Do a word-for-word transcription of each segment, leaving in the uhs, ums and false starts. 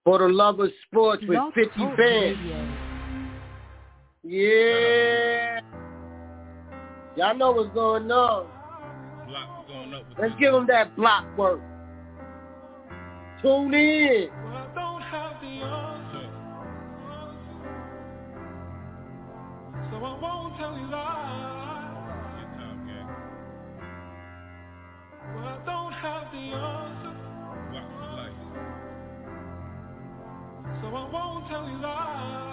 For the love of sports with fifty bands. Yeah. Y'all know what's going on. Block going up with Let's give them that block work. Tune in. Well, I don't have the answer, so I won't tell you lies. Get time, gang. Well, I don't have the answer, Block for life. so I won't tell you lies.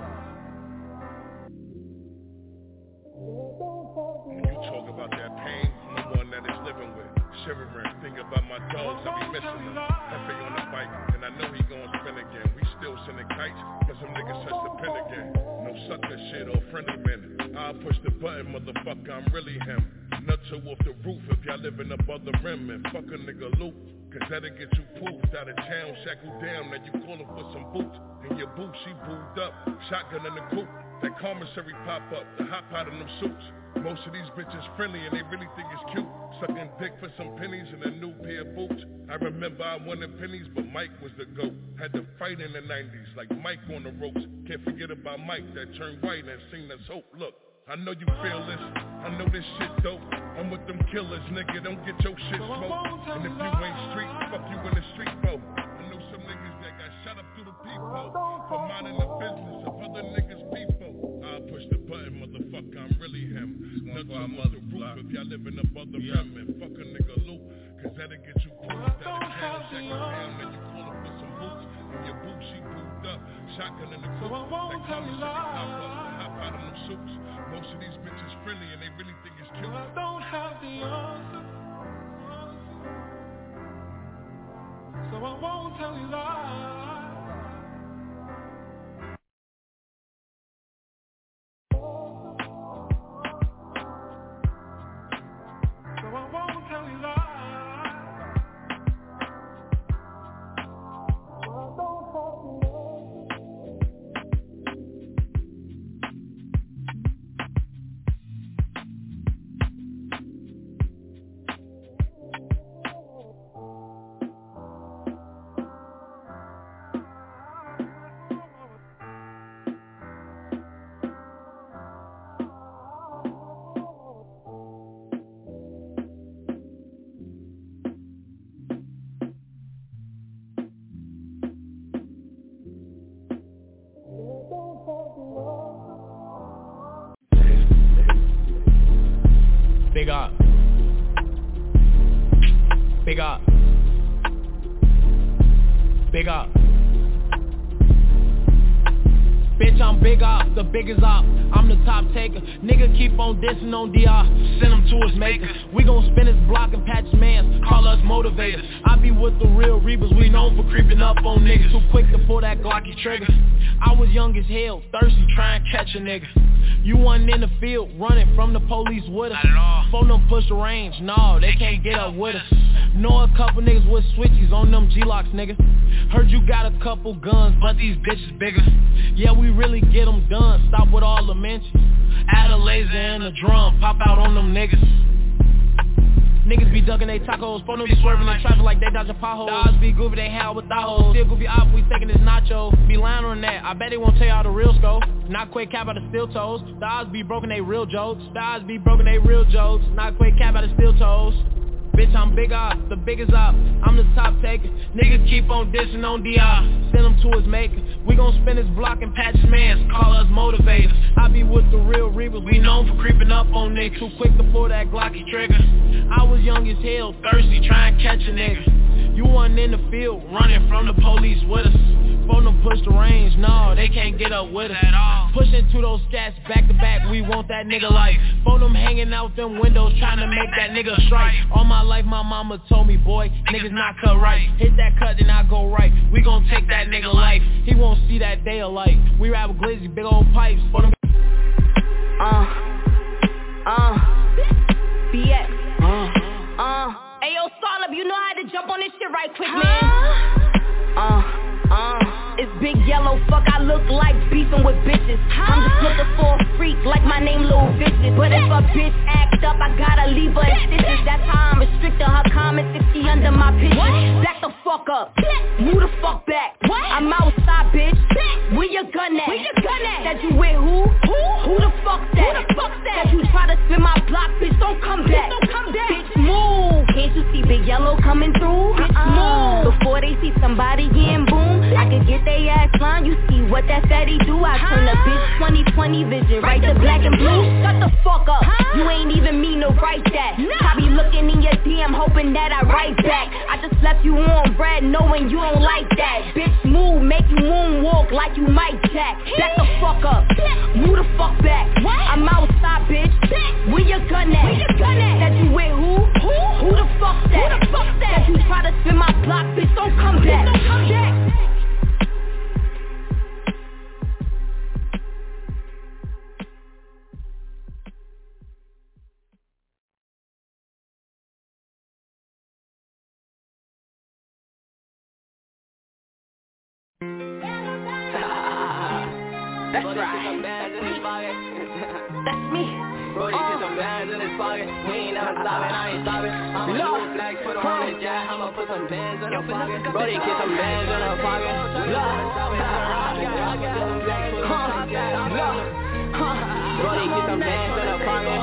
When you talk about that pain, I'm the one that is living with. Shivering, think about my dogs, I be missing them. Hefe on the bike, and I know he gon' spin again. We still sending kites, cause some niggas touch the pin again. No sucker shit or friendly man. I'll push the button, motherfucker, I'm really him. Nutso off the roof if y'all living above the rim. And fuck a nigga loop, cause that'll get you poofed out of town, shackled down. Now you callin' for some boots, and your boot, she booed up. Shotgun in the coupe, that commissary pop up, the hot pot in them suits. Most of these bitches friendly and they really think it's cute. Sucking dick for some pennies and a new pair of boots. I remember I wanted pennies, but Mike was the GOAT. Had to fight in the nineties like Mike on the ropes. Can't forget about Mike that turned white and seen us hope. Look, I know you feel this, I know this shit dope. I'm with them killers, nigga, don't get your shit smoked. And if you ain't street, fuck you in the street, bro. I know some niggas that got shot up through the peephole for minding the business of other niggas' people. I'll push the button, motherfucker, I'm really him. Nuts on the roof if y'all living above the rim. And fuck a nigga loop, cause that'll get you pulled out of town, second down, then you callin' for some boots. And your boot, she booed up, shotgun in the coupe. That commissary pop up, hop out of them suits. Most of these bitches friendly and they really think it's cute. Well, I don't have the answer, so I won't tell you lies. Big up. Big up. Big up. Bitch, I'm big up, the biggest up. I'm the top taker. Nigga keep on dissing on D R. Send him to his maker. We gon' spin his block and patch his mans. Call us motivators. I be with the real reapers. We known for creeping up on niggas. Too quick to pull that Glocky trigger. I was young as hell, thirsty, trying to catch a nigga. You wasn't in the field, running from the police with us. Phone them push the range, no, they can't get up with us. Know a couple niggas with switchies on them G-locks, nigga. Heard you got a couple guns, but these bitches bigger. Yeah, we really get them done, stop with all the mentions. Add a laser and a drum, pop out on them niggas. Niggas be ducking they tacos, phone them be swerving in traffic like they dodging potholes. The odds be goofy, they hell with thoughts. Still goofy op, we taking this nacho. Be lying on that, I bet they won't tell y'all the real scope. Not quick cap out of steel toes. The odds be broken, they real jokes. The odds be broken, they real jokes. Not quick cap out of steel toes. Bitch, I'm big up, the biggest up. I'm the top taker. Niggas keep on dissing on D R. Send him to his maker. We gon' spin his block and patch his mans. Call us motivators. I be with the real reapers. We known for creeping up on niggas. Too quick to pull that Glocky trigger. I was young as hell, thirsty, trying to catch a nigga. You wasn't in the field, running from the police with us. Phone them push the range, no, they can't get up with us at all. Pushing to those scats back to back, we want that nigga life. Phone them hanging out them windows, trying to make that nigga strike. All my life my mama told me, boy, niggas not cut right. Hit that cut, then I go right. We gon' take that nigga life. He won't see that day of light. We rap with glizzy, big old pipes. For them. Uh, uh, B X. Uh, uh. Hey yo, Startup, you know how to jump on this shit right quick, man. Uh, uh. It's Big Yellow, fuck, I look like beefing with bitches. I'm just looking for a freak like my name Lil Vicious. But if a bitch act up, I gotta leave her in stitches. That's how I'm restricting her comments if she under my pictures. Back the fuck up, move the fuck back. I'm and get they ass line. You see what that fatty do? I turn the bitch twenty twenty vision right to black and blue. Shut the fuck up. You ain't even mean to write that. Probably looking in your D M hoping that I write back. I just left you on red knowing you don't like that. Bitch move, make you moonwalk like you Mike Jack. Back the fuck up. Move the fuck back. I'm outside, bitch. Where your gun at? Where your gun at? That you with who? Who? Who the fuck that? Who the fuck that? That you try to spin my block, bitch, don't come back. Don't come back. That's right. That's me. Brody, get some bands in his pocket. We ain't never stopping, I ain't stopping. I'ma do flags, put them on the jack. I'ma put some bands in her pocket. Brody, get some bands in her pocket. Brody, get some bands in her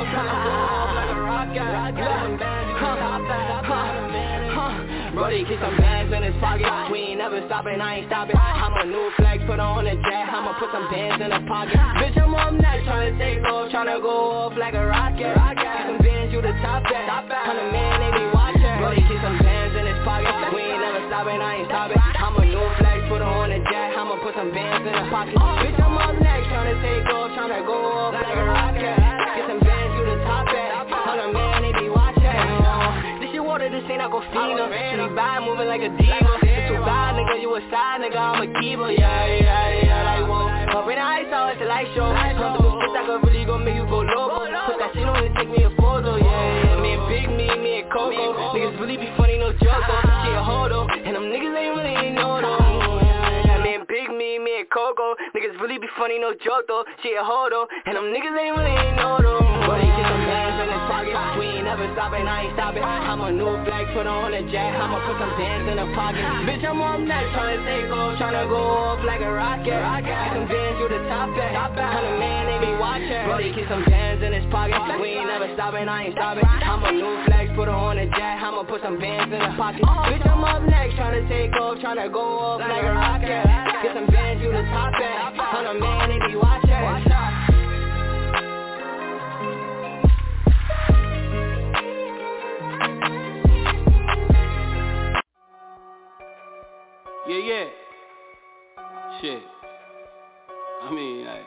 pocket. Brody, get some bands in his pocket. We ain't never stopping, I ain't stopping. I'm a new flag, put on the jack. I'ma put some bands in the pocket. Bitch, I'm up next, tryna take off, tryna go off like a rocket. Get some bands, you the top that. Hundred man, they be watching. Brody, get some bands in his pocket. We ain't never stopping, I ain't stopping. I'm a new flag, put on the jack. I'ma put some bands in the pocket. Bitch, I'm up next, tryna take off, tryna go off like a rocket. Get some bands, you the top that. Hundred man, they be watching. This ain't Aquafina. She vibe moving like a diva. It's too bad, nigga, you a side nigga, I'm a keeper. Yeah, yeah, yeah, like whoa. But when I saw it's a light show. Comfortable bitch, I could really go make you go loco. Put that shit on and take me a photo. Yeah, yeah, me and Big Me, me and Coco. Niggas really be funny, no joke though. She a hoe though, and them niggas ain't really ain't know though. Yeah, me and Big Me, me and Coco. Niggas really be funny, no joke though. She a hoe though, and them niggas ain't really ain't know though. But he get some bands in his pocket. We ain't never stopping, I ain't stopping. I'm a new flag, put on a jack. I'ma put some bands in the pocket. Bitch, I'm up next, tryna take off, tryna go off like a rocket. Get some bands, you the top that. Hundred man, they be watching. Brody, keep some bands in his pocket. We ain't never stopping, I ain't stopping. I'm a new flag, put on a jack. I'ma put some bands in the pocket. Bitch, I'm up next, tryna take off, tryna go off like a rocket. Get some bands, you the top that. Hundred man, they be watching. Yeah, yeah. Shit. I mean, like,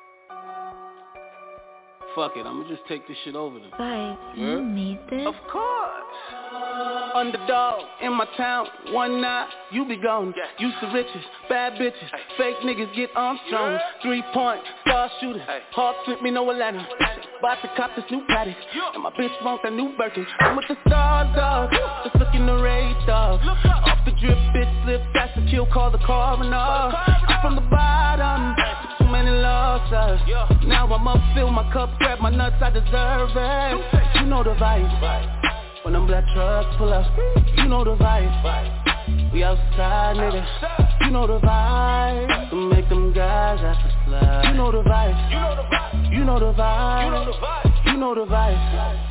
fuck it. I'ma just take this shit over them. Guys, you need this? Of course. Underdog in my town, one night, you be gone. Yeah. Used to riches, bad bitches, hey. Fake niggas get Armstrong. Yeah. Three point, star shooter, hey. Hawk sent me no Atlanta. About to cop this new paddock, yeah. And my bitch want that new Birkin. I'm with the stars, dog, just looking the radar. Look off the drip, bitch slip, that's the kill, call the coroner. I'm from the bottom, hey. Too many losses. Yeah. Now I'm up, fill my cup, grab my nuts, I deserve it. You know the vibe. When them black trucks pull up, you know the vibe. We outside, nigga. You know the vibe. To make them guys have to slide. You know the vibe. You know the vibe. You know the vibe. You know the vibe. You know the vibe.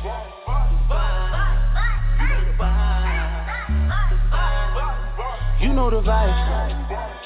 You know the vibe.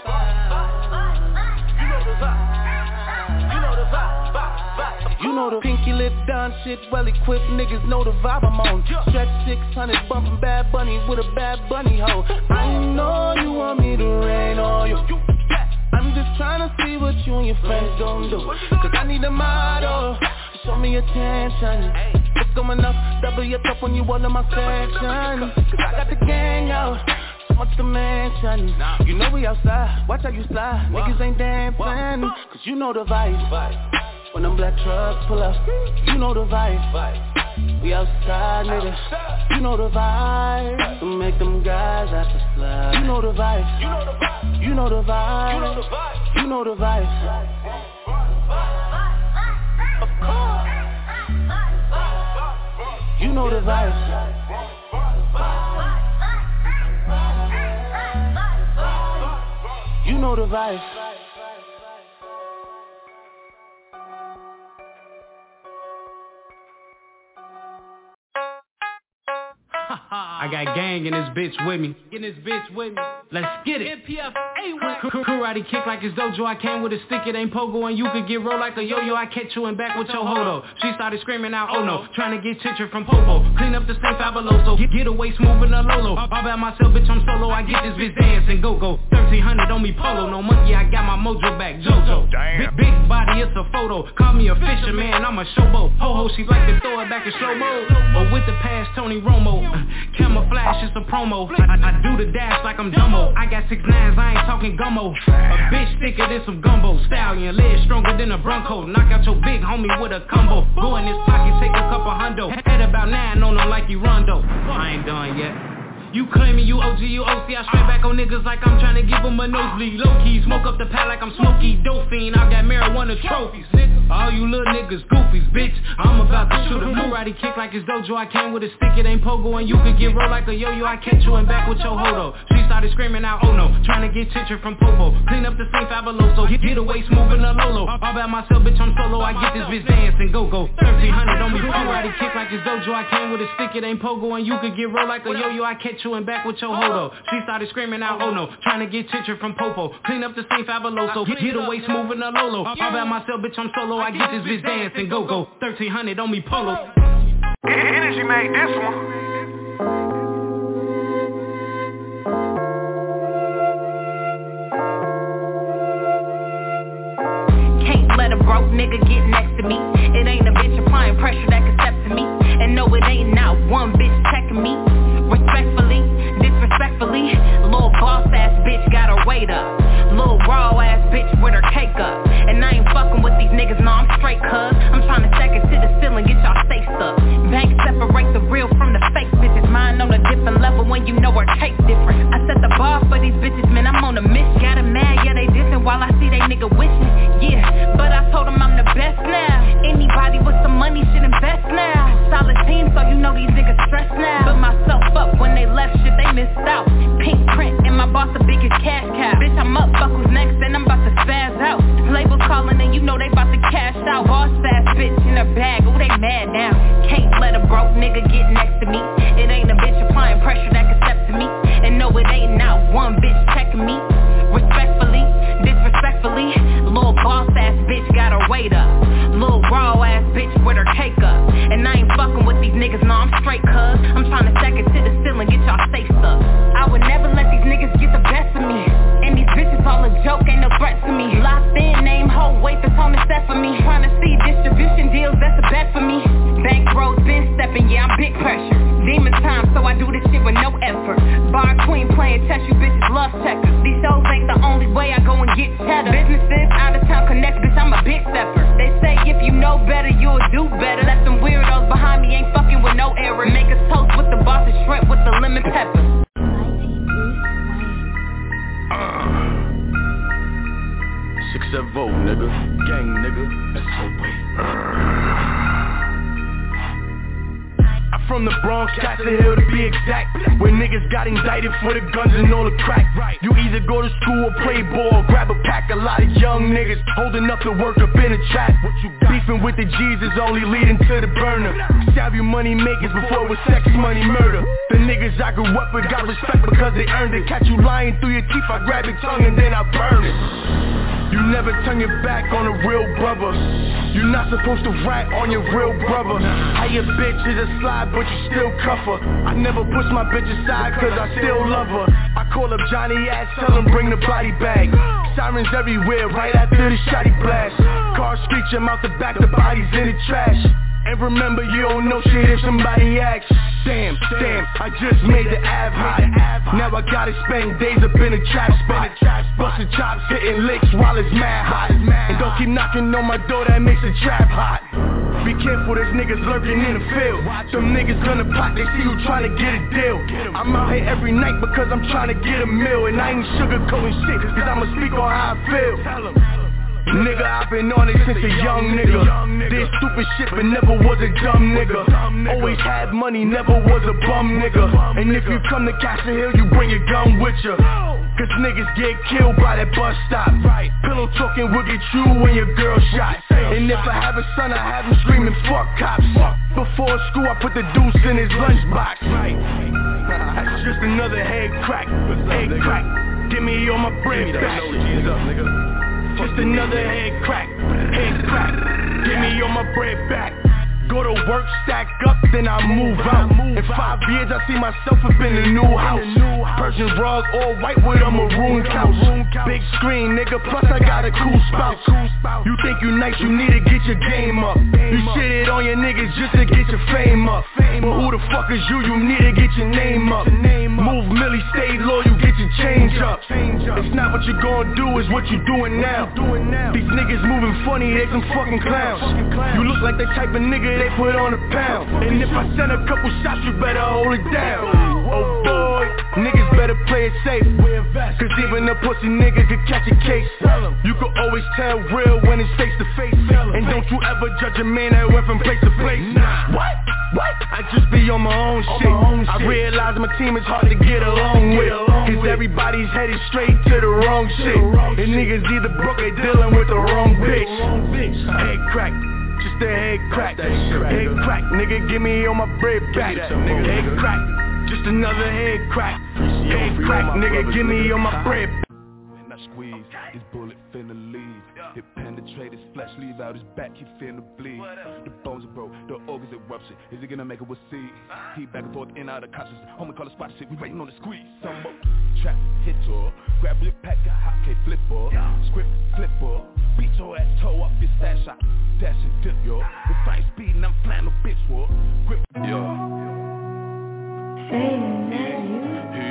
You know the pinky lip down shit, well equipped niggas know the vibe I'm on. Stretch six hundred bumping Bad Bunny with a Bad Bunny hoe. I know you want me to rain on you. I'm just trying to see what you and your friends gon' do. Cause I need a model, show me attention. It's going up, double your cup when you all in my section. Cause I got the gang out, so much to mention. You know we outside, watch how you slide. Niggas ain't dancing, cause you know the vibe. When them black trucks pull up, you know the vibe. We outside, nigga. You know the vibe. To make them guys have to slide. You know the vibe. You know the vibe. You know the vibe. You know the vibe. Of course. You know the vibe. You know the vibe. I got gang in this bitch with me. In this bitch with me. Let's get it. N P F A Karate kick like it's dojo. I came with a stick, it ain't pogo. And you could get rolled like a yo-yo. I catch you and back with your hodo. She started screaming out, oh no. Trying to get tension from Popo. Clean up the same fabuloso. Get, get away smooth in a Lolo. All by myself, bitch, I'm solo. I get this bitch dancing. Go, go. thirteen hundred on me polo. No monkey, I got my mojo back. Jojo. Big, big body, it's a photo. Call me a fisherman, I'm a showboat. Ho-ho, she like to throw it back in slow mo. Or with the pass, Tony Romo. Uh, camouflage, it's a promo. I, I, I do the dash like I'm Dumbo. I got six nines, I ain't talking gumbo. A bitch thicker than some gumbo. Stallion, legs stronger than a Bronco. Knock out your big homie with a combo. Go in his pocket, take a couple hundo. Head about nine on him like he Rondo. I ain't done yet. You claiming you O G, you O C, I straight back on niggas like I'm trying to give them a nosebleed. Low-key, smoke up the pad like I'm Smokey Dope fiend, I got marijuana trophies, nigga. All you little niggas goofies, bitch, I'm about to shoot a karate kick like it's dojo. I came with a stick, it ain't pogo. And you could get rolled like a yo-yo. I catch you and back with your hodo. She started screaming out, oh no. Trying to get tension from Popo. Clean up the same fabuloso. Get, get away smooth in a Lolo. All by myself, bitch, I'm solo. I get this bitch dancing. Go, go. thirteen hundred on me. Karate kick like it's dojo. I came with a stick, it ain't pogo. And you could get rolled like a yo-yo. I catch you and back with your hodo. She started screaming out, oh no. Trying to get tension from Popo. Clean up the same fabuloso. Get, get away smooth in a Lolo. All by myself, bitch, I'm solo. I get this bitch dancing. Go, go. thirteen hundred on me polo. Energy made this one. Can't let a broke nigga get next to me. It ain't a bitch applying pressure that can step to me. And no, it ain't not one bitch checking me. Respectfully, disrespectfully, little boss ass bitch got her weight up. Little raw ass bitch with her cake up. And I ain't fucking with these niggas, no, I'm straight cuz I'm trying to stack it to the ceiling, get y'all safe stuck. Bank separate the real from the fake bitches. Mine on a different level when you know her cake different. I set the bar for these bitches, man, I'm on a mission. Got 'em mad, yeah, they dissing while I see they nigga wishing. Yeah, but I told them I'm the best now. Anybody with some money should invest now. Solid team, so you know these niggas stressed now. Put myself up when they left shit, they missed out. Pink print, and my boss the biggest cash cow. Bitch, I'm up, fuck who's next, and I'm about to spaz out. Label calling, and you know they about to cash out. Boss ass bitch in her bag, ooh, they mad now. Can't let a broke nigga get next to me. It ain't a bitch applying pressure that can step to me. And no, it ain't not one bitch checking me. Respectfully, disrespectfully, little boss ass bitch got her weight up. Little raw ass bitch with her cake up. And I ain't fucking with these niggas, no, I'm straight cuz I'm trying to stack it to the ceiling, get y'all safe stuck. I would never let these niggas get the best of me. And these bitches all a joke, ain't no threat to me. Locked in, name, whole weight, that's on the set for me. Trying to see distribution deals, that's a bet for me. Bankroll's been stepping, yeah, I'm big pressure. Demon time, so I do this shit with no effort. Bar queen playing chess, you bitches love checkers. These shows ain't the only way I go and get cheddar. Businesses, out of town connect, bitch, I'm a big stepper. They say if you know better, you'll do better. Let them weirdos behind me ain't fucking with no error. Make us toast with the boss and shrimp with the lemon pepper. Uh, six seven vote, nigga. Gang, nigga. Let's hope it. I'm from the Bronx, Castle Hill to be exact, where niggas got indicted for the guns and all the crack. You either go to school or play ball, grab a pack. A lot of young niggas holding up to work up in a trap. Beefing with the G's is only leading to the burner. Savvy money makers before it was sex, money, murder. The niggas I grew up with got respect because they earned it. Catch you lying through your teeth, I grab your tongue and then I burn it. You never turn your back on a real brother. You're not supposed to rat on your real brother. How your bitch is a slide but you still cuff her. I never push my bitch aside cause I still love her. I call up Johnny Ass, tell him bring the body bag. Sirens everywhere right after the shotty blast. Cars screeching out the back, the bodies in the trash. And remember you don't know shit if somebody asks. Damn, damn, I just made the Av hot. Now I gotta spend days up in a trap spot. Bustin' chops, hitting licks while it's mad hot. And don't keep knocking on my door, that makes the trap hot. Be careful, there's niggas lurking in the field. Some niggas gonna pop, they see you trying to get a deal. I'm out here every night because I'm trying to get a meal. And I ain't sugarcoating shit, cause I'ma speak on how I feel. Nigga, I've been on it since a young nigga. Did stupid shit but never was a dumb nigga. Always had money, never was a bum nigga. And if you come to Castle Hill, you bring your gun with ya. Cause niggas get killed by that bus stop. Pillow talking will get you when your girl shot. And if I have a son, I have him screaming fuck cops. Before school, I put the deuce in his lunchbox. just another head crack, head crack. Give me all my bread back. Just another head crack, head crack. Give me all my bread back. Go to work, stack up, then I move out. In five years, I see myself up in a new house. Persian rug, all white with a maroon couch. Big screen, nigga, plus I got a cool spout. You think you nice, you need to get your game up. You shitted on your niggas just to get your fame up. But who the fuck is you? You need to get your name up. Move Millie, stay low, you get your change up. It's not what you gon' do, it's what you doing now. These niggas moving funny, they some fucking clowns. You look like the type of nigga they put on a pound. And if I send a couple shots, you better hold it down. Oh boy, niggas better play it safe. Cause even a pussy nigga could catch a case. You can always tell real when it's face to face. And don't you ever judge a man that went from place to place. What? What? I just be on my own shit. I realize my team is hard to get along with. Cause everybody's headed straight to the wrong shit. And niggas either broke, they dealing with the wrong bitch. Head crack. Just a head crack, head crack, nigga, give me all my bread back. Head crack, just another head crack. Head crack, nigga, give me all my bread. When I squeeze, this bullet finna leave. It penetrate his flesh, leave out his back, he finna bleed. The bones are broke, the organs eruption. Is he gonna make it with seed? He back and forth, in out of consciousness. Homie call the spot shit, we waiting on the squeeze. Some more trap hit or grab your pack, a hot cake flipper. Script flipper, beat your ass, toe up your stash shot. Dash and dip, yo. If I ain't speeding, I'm flying no bitch war. Grip, yo. Say that you.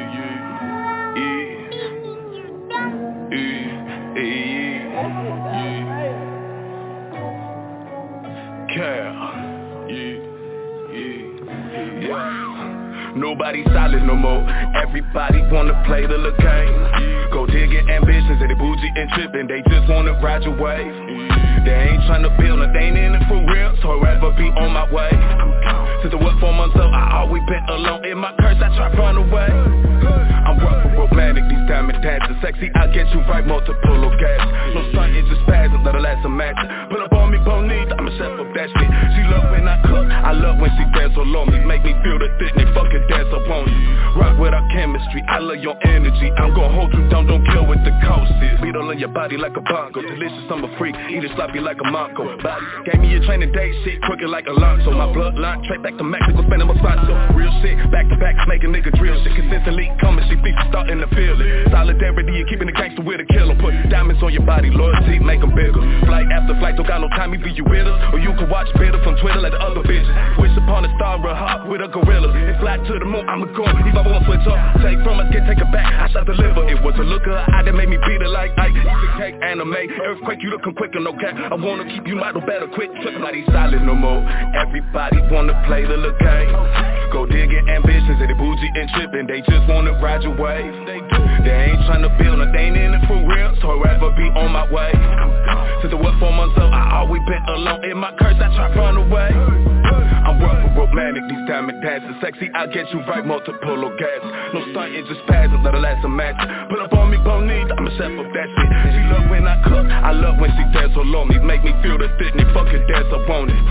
Nobody solid no more. Everybody wanna play the little game. Go digging ambitions, and they bougie and tripping. They just wanna ride your wave. They ain't tryna build, they ain't in it for real. So I'd rather be on my way. Since I was four months old, I always been alone. In my curse, I try to run away. I'm rough and romantic, these diamond dancing. Sexy, I'll get you right, multiple of gas. No sun, it's just spasm, let her last a match. Pull up on me, bonita, I'm a chef of that shit. She love when I cook, I love when she dance along me. Make me feel the thickness, fucking dance up on you. Rock with our chemistry, I love your energy. I'm gon' hold you down, don't kill with the coast is. Beat all in your body like a bongo. Delicious, I'm a freak, eat it sloppy like a Monko. Body gave me a training day, shit crooked like Alonso. My bloodline, straight back to Mexico, spending my spot so real shit, back to back, make a nigga drill shit. Consistently coming, she thinks she starting to feel it. Solidarity, you keeping the gangster with a killer. Put diamonds on your body, loyalty, make them bigger. Flight after flight, don't got no time, you be you with us. Or you can watch better from Twitter like the other bitches. Wish upon a star, a hop with a gorilla. And fly to the moon, I'ma go. If I wanna switch up, take from us, get take it back. I shall deliver. It was a look of her eye that made me beat it like Ike. Cake, anime, earthquake, you looking quicker, no cap. I wanna keep you model better, quick. Somebody solid no more. Everybody wanna play the little game. Go digging ambitions, and they bougie and tripping. They just wanna ride your wave. They ain't tryna build, they ain't in it for real. So I'd rather be on my way. Since I was four months old, I always been alone. In my curse, I try to run away. I'm rough and romantic, these diamond dancing. Sexy, I'll get you right, multiple of gas. No stunt, it's just spasm, let her last a match. Pull up on me, bonita, I'm a chef of that shit. She love when I cook, I love when she dance along me. Make me feel the thickness, fucking dance up on it.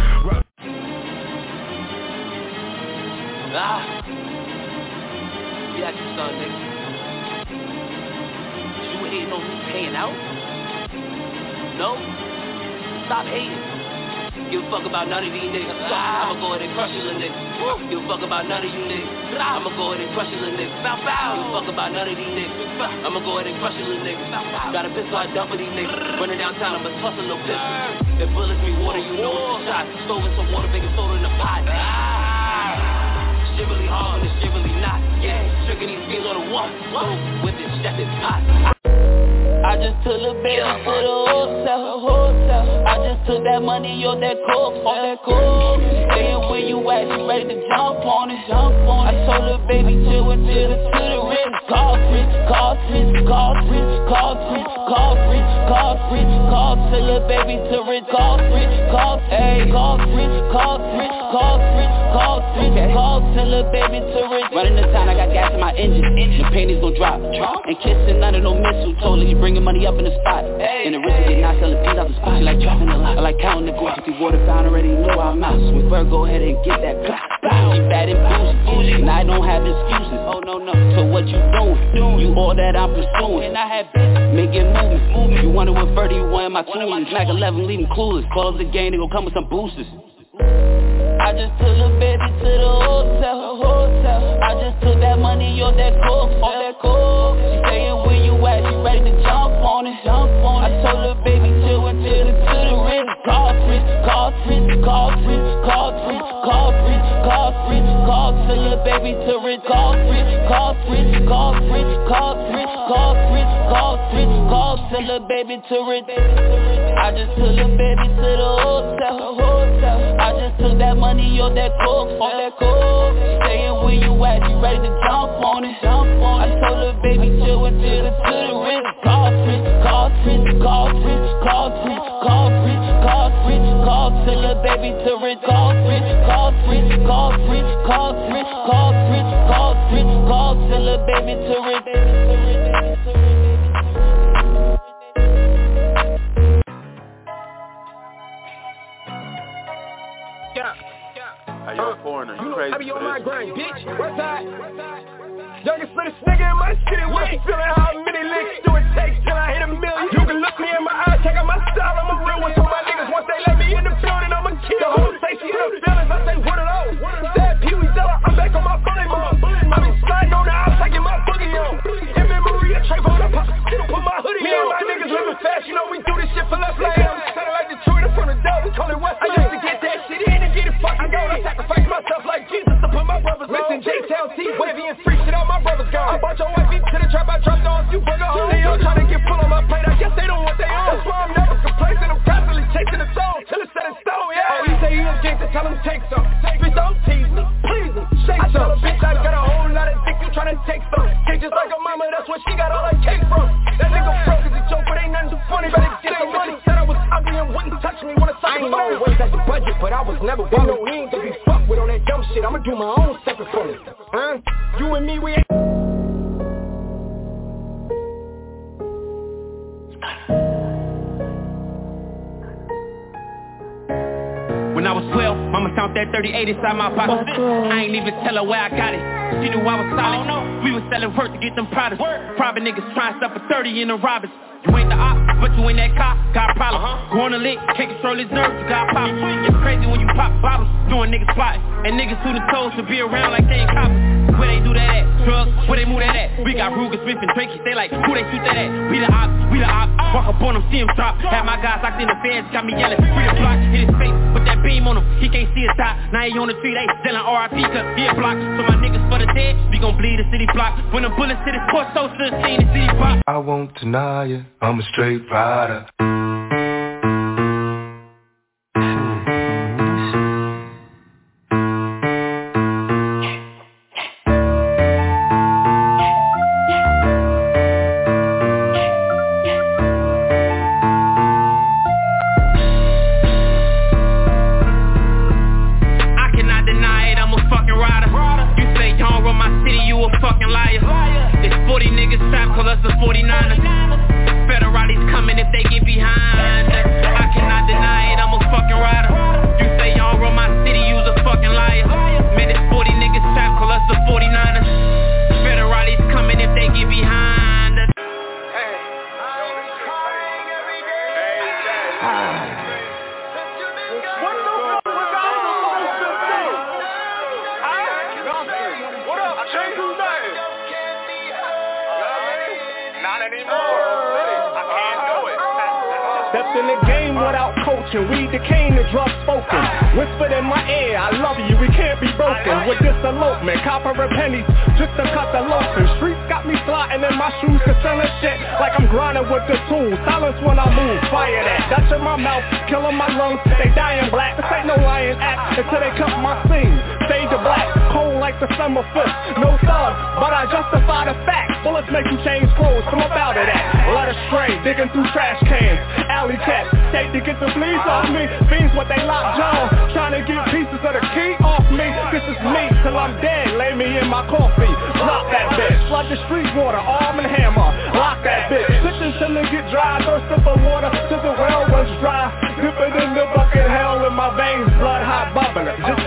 Ah, yeah, you son, nigga. You hating on me paying out? No? Stop hating. Give a fuck about none of these niggas. I'ma go ahead and crush you, little niggas. Give a fuck about none of you niggas. I'ma go ahead and crush you, little niggas. Give a fuck about none of these niggas. I'ma go ahead and crush you, little niggas. Got a pistol, I dump for these niggas. Running downtown, I'ma hustle no pistol. If bullets me water, you know it's a shot. Stove in some water, baking soda in the pot. Shit really hard, this shit really not. Yeah, tricking these things on the one. With this shit, this pot. I just took the baby yeah, to the hotel, hotel. I just took that money off that coke, off that coke. Staying where you at, you ready to jump on it, jump on it. I told the baby chill until the to the rich. Call rich, call rich, call rich, call rich, call rich, call rich, call till the baby to rich. Call rich, call, hey, call rich, call rich, call rich, call rich, call till the baby to rich. Running the town, I got gas in my engine, the panties gon' drop. And kissing under no missile, told her you bringing money up in the spot. And the rich get not selling peas out the spot. She like dropping a lot, I like counting the gold. If the water found already know I'm out. So we first go ahead and get that clock. She bad and bougie, and I don't have excuses. Oh no no. So what you doing? You all that I'm pursuing. And I have business, making movements, moving. You wonder what thirty one of my tools. Mac eleven leaving clueless. Close the game, they gon' come with some boosters. I just took a baby to the hotel, hotel. I just took that money off that coke, off that coke. She saying where you at, she ready to jump on it, jump on it. I told her baby chill until the to the wrist. Call Fritz, call Fritz, call Fritz, call Fritz, call Fritz, call Fritz, call to your baby to Ritz. Call Fritz, call Fritz, call Fritz, call Fritz, call Fritz, call Fritz, call to the baby to Ritz. I just took the baby to the hotel, hotel. I just took that money off that coke, off that coke. She saying where you at, she ready to jump on it, jump on it. I told her baby chill until the to the wrist. Call Fritz, call Fritz, call Fritz, call Fritz, call Fritz, call Fritz, call to your baby to Ritz. Call Fritz, call Fritz, call Fritz, call Fritz, call Fritz, call Fritz, call to your baby to Ritz. Yeah, yeah. How you a foreigner? You crazy? I be on my grind, bitch. What's that? Youngest little nigga in my city. What I'm feeling? How many licks do it take till I hit a million? You can look me in my eyes, check out my style. I'm a real one. So my niggas, once they let me in the building, I'ma kill. The whole say she in her feelings. I say what it all. Sad Pee Wee Della, I'm back on my bully mode. I be sliding on the outside, get my boogie on. Him and Maria Trey on the pop, put my hoodie on. Me and my niggas living fast, you know we do this shit for less like I'm sounding like Detroit in front of Dell. We call it West. I used to get that shit in and get it fucking going. I sacrifice myself like Jesus to put my brothers on. Listen, J-Town T, wavy and free shit out, my brothers gone. I bought your wifey to the trap, I dropped off you bugger home. They all trying to get full on my plate, I guess they don't want they own. That's why I'm never complacent, I'm constantly chasing the soul till it's set in stone, yeah. Oh, he say he a gangster, tell him take some. Bitch, don't tease me, please me, shake some. I tell a bitch I got a whole lot of dick, you tryna take some. Cake just like a mama, that's where she got all her cake from. That nigga broke is a joke, but ain't nothing too funny. Better get some money, said I was ugly and wouldn't touch me, wanna suck me. I ain't always at the budget, but I was never one no end to be fucked with on that dumb shit. I'ma do my own separate for me, huh? You and me, we ain't. When I was twelve, mama found that thirty-eight inside my pocket. I ain't even tell her where I got it. She knew I was solid. We was selling work to get them products. Private niggas trying stuff for thirty in the robbers. You ain't the op, but you ain't that cop, got problems. Uh-huh. Going to lick, can't control his nerves, you got pop. It's crazy when you pop bottles, doing niggas plotting. And niggas who the toes to be around like they ain't coppers. Where they do that at? Drugs, where they move that at? We got Ruger, Smith, and Drake, they like, who they shoot that at? We the ops, we the ops, walk up on them, see him drop. Had my guys locked in the feds, got me yelling, free the block, hit his face, put that beam on him, he can't see his top. Now he on the tree, they selling R I P cause he a block. So my niggas for the dead, we gon' bleed the city block. When the bullets hit his torso, to the scene, the city pop. I won't deny it, I'm a straight rider.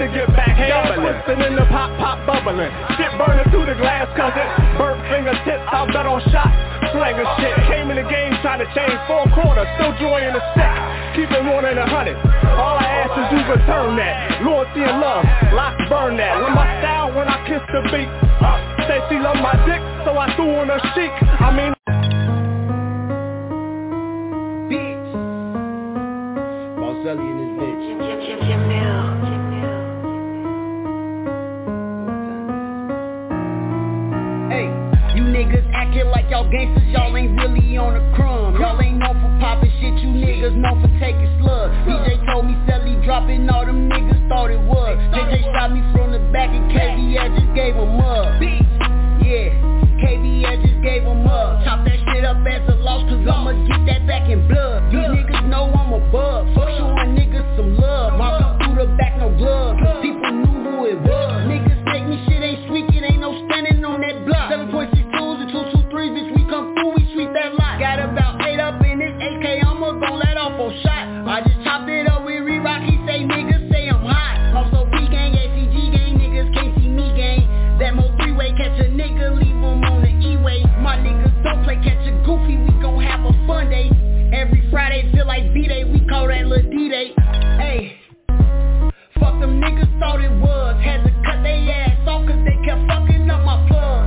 to get back Hands twisting in the pop, pop bubbling. Shit burning through the glass cause it burnt fingertips, I bet on shots. Slanger shit, came in the game trying to change four quarters. Still joining the stack, keep it one in a hundred. All I ask is you return that. Loyalty and love, lock burn that. With my style when I kiss the beat. Say she love my dick, so I threw on her chic. I mean bitch. Boselli in this bitch. Hey, you niggas acting like y'all gangsters, y'all ain't really on the crumb. Y'all ain't known for popping shit, you niggas known for taking slugs. D J told me Sally dropping, all them niggas thought it was. J J shot me from the back and K B I just gave him up. Yeah, K B I just gave him up. Chop that shit up as a loss, cause I'ma get that back in blood. These niggas know I'm a bug, fuck showing niggas some love. Mark up through the back, no gloves. People knew who it was. Niggas take me, shit ain't sweet, it ain't no standing on that block. seven point six twos and two two threes, bitch, we come through, we sweep that lot. Got about eight up in this A K, I'ma gon' let off on shot. I just chopped it up with Re-Rock, he say niggas say I'm hot. Also P-Gang, A C G gang, niggas can't see me gang. That mo three-way, catch a nigga, leave him on the E-way. My niggas don't play, catch a goofy, we gon' have a fun day. Every Friday feel like B-Day, we call that Lil D-Day. Hey, fuck them niggas thought it was. Had to cut they ass off cause they kept fucking up my plug.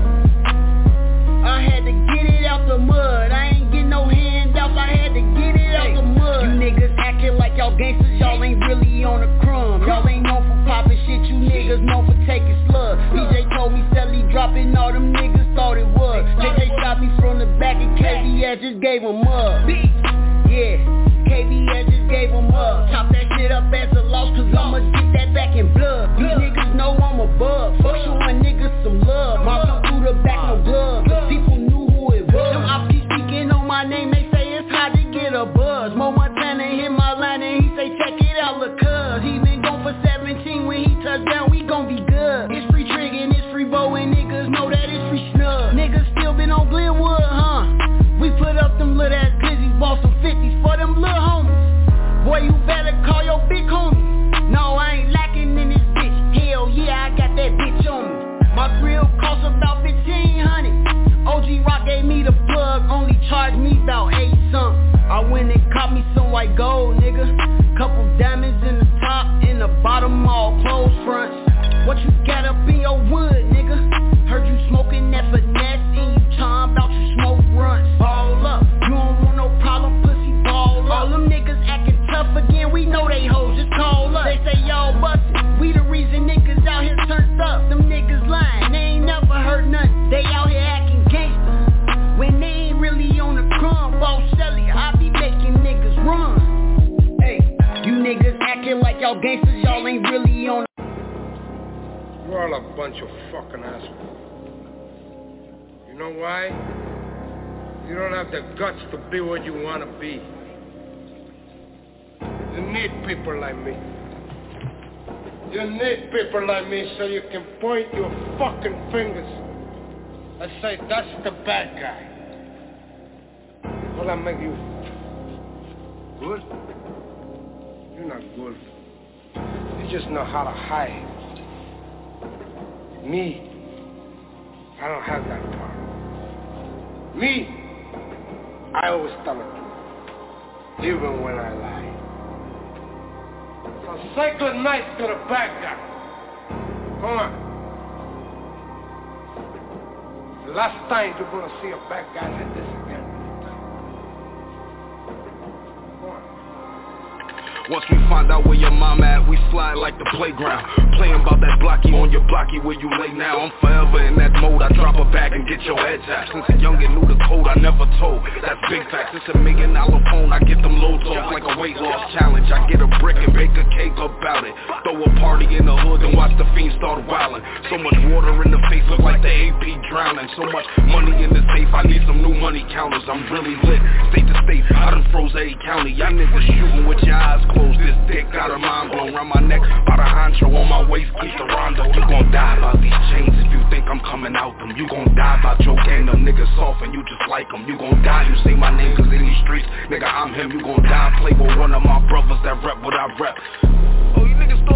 I had to get it out the mud. I ain't get no handouts, I had to get it out the mud. You niggas acting like y'all gangsters, y'all ain't really on the crumb. Y'all ain't known for popping shit, you niggas known for taking slugs. D J told me Sally dropping, all them niggas thought it was. J J shot me from the back and K B I just gave him up. Yeah, K B I just gave him up. Chop that shit up as a loss, cause I'ma get that back in blood. These niggas know I'm a bug, fuck showing niggas some love. Mark up through the back, no gloves. People knew who it was. Them ops keep speaking on my name, they say it's hard to get a buzz. Mo Montana hit my line and he say check it out, look cuz. He been gone for seventeen, when he touch down we gon' be good. It's free trigger and it's free bow and niggas know that it's free snug. Niggas still been on Glenwood, huh? We put up them little ass glizzies, bought some fifties for them little homies. Boy, you better call your big homie. No, I ain't lacking in this bitch. Hell yeah, I got that bitch on me. My grill cost about fifteen hundred. O G Rock gave me the plug, only charged me about eight something. I went and caught me some white gold, nigga. Couple diamonds in the top, in the bottom, all closed fronts. What you got up in your wood, nigga? Heard you smoking that finesse, and you talking about you smoke runts. Ball up, you don't want no problem, pussy, ball up. All them niggas acting tough again, we know they hoes, just call up. They say y'all bustin', we the reason niggas out here turned up. Them niggas lying, they ain't never heard nothing. They out here acting gangster, when they ain't really on the crumb. Boss Shelly, I be making niggas run. Hey, you niggas acting like y'all gangsters, y'all ain't really on. You're all a bunch of fucking assholes. You know why? You don't have the guts to be what you want to be. You need people like me. You need people like me so you can point your fucking fingers and say, that's the bad guy. Will I make you good? You're not good. You just know how to hide. Me, I don't have that power. Me, I always tell the truth, even when I lie. So say good night to the bad guy. Come on. The last time you're gonna see a bad guy like this again. Once we find out where your mom at, we slide like the playground. Playing about that blocky on your blocky where you lay now. I'm forever in that mode, I drop a bag and get your head tapped. Since a youngin' knew the code, I never told. That's big facts, it's a million dollar phone. I get them loads off like a weight loss challenge. I get a brick and bake a cake about it. Throw a party in the hood and watch the fiends start wildin'. So much water in the face, look like the A P drowning. So much money in the safe, I need some new money counters. I'm really lit, state to state, I done froze A County. Y'all niggas shooting with your eyes closed. This dick got her mind blown. Round my neck, by the honcho on my waist, keep the rondo. You gon' die about these chains if you think I'm coming out them. You gon' die about your gang, them niggas soft and you just like them. You gon' die, you say my name cause in these streets, nigga I'm him. You gon' die, play with one of my brothers that rep what I rep. Oh, you niggas thought it was a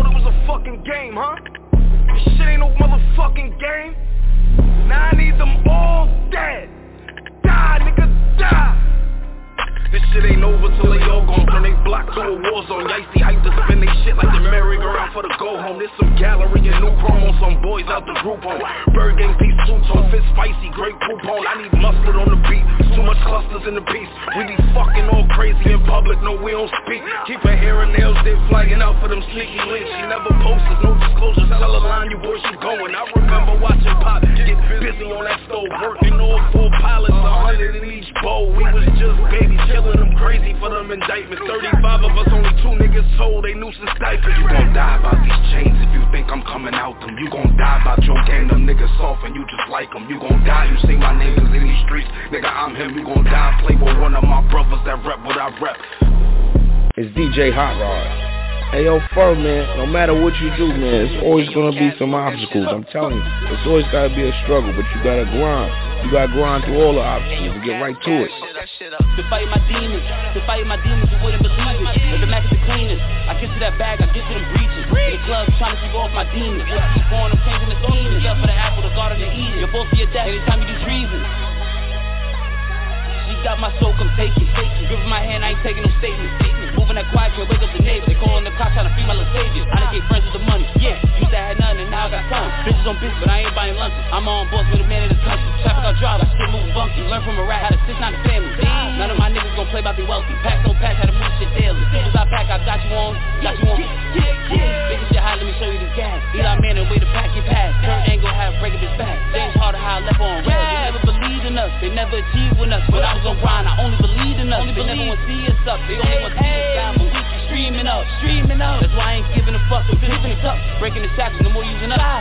motherfucking game, huh? This shit ain't no motherfucking game. Now I need them all dead. Die, nigga, die. This shit ain't over till they all gon' turn they block to a war zone. Yicey hype to spin they shit like the merry-go-round for the go home. There's some gallery and new promo, some boys out the group home. Bird gang piece, two-tone, fit spicy, great poop on. I need mustard on the beat, too much clusters in the piece. We be fucking all crazy in public, no we don't speak. Keep her hair and nails, they flying out for them sneaky links. She never posts, no disclosures, tell her line, you boy she going. I remember watching Pop get busy on that stove, working all four pilots, a hundred in each bowl. We was just babies, killing them crazy for them indictments. Thirty-five of us, only two niggas told they nuisance diapers. You gon' die about these chains if you think I'm coming out them. You gon' die about your gang, them niggas soft and you just like them. You gon' die, you see my niggas in these streets, nigga I'm him. You gon' die, play with one of my brothers that rep what I rep. It's D J Hot Rod. Hey yo, Fur, man, no matter what you do, man, it's always gonna be some obstacles. I'm telling you, it's always gotta be a struggle, but you gotta grind. You gotta grind through all the obstacles and get right to it. To fight my demons, to fight my demons, you wouldn't believe it. If the Mac is the cleanest, I get to that bag, I get to them breaches. In the club, trying to keep off my demons. Let's keep going, I'm changing the scene. Up for the apple, the garden, and eat it. You're both for your death anytime you do treason. She got my soul, come take it. Give her my hand, I ain't taking no statements. Moving that quiet, can't wake up the neighbors. They calling the cops, trying to feed my little saviors. I done get friends with the money, yeah. Used to have nothing, and now I got some. Bitches on bitch, but I ain't buying lunches. I'm on boss with a man in the country. Traffic got drive, I shit moving funky. Learn from a rat, how to sit down the family. None of my niggas gon' play about they wealthy. Pack no pack, how to move shit daily. As I pack, I got you on, got you on. Yeah, yeah. Niggas shit hot, let me show you this gas. Eli man and way to pack your pass. Turn angle, have break up his back. James Harder, how I left on red. They never believed in us, they never achieved with us. When I was on grind, I only believed in us. They never want to see us up, they only want to see us down. But we keep streaming up, streaming up. That's why I ain't giving a fuck, I'm giving it up. Breaking the shackles, no more using us.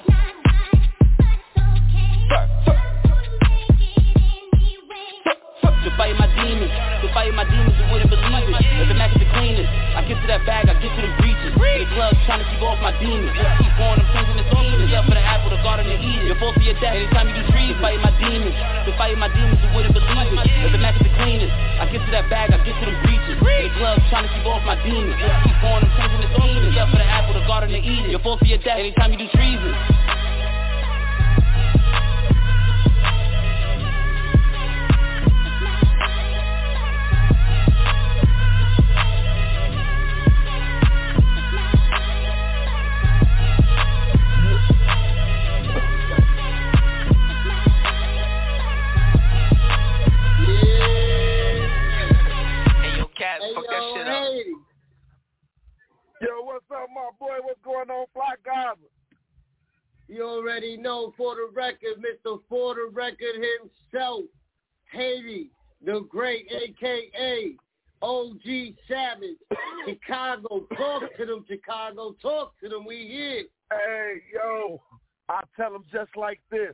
To fight my demons, to fight my demons, you wouldn't believe it. If the Mac is the cleanest, I get to that bag, I get to them breaches. In the club, trying to keep off my demons. Let's keep going, I'm changing the scene. Up for the apple, the garden, and eat it. You're both for your death anytime you do treason. To fight my demons, to fight my demons, you wouldn't believe it. If the Mac is the cleanest, I get to that bag, I get to them breaches. In the club, trying to keep off my demons. Let's keep going, I'm changing the scene. Up for the apple, the garden, and eat it. You're both for your death anytime you do treason. Yo, what's up, my boy? What's going on, Fly Gaza? You already know, for the record, Mister For the Record himself, Haiti, the great, a k a. O G Savage, Chicago. Talk to them, Chicago. Talk to them. We here. Hey, yo, I tell them just like this.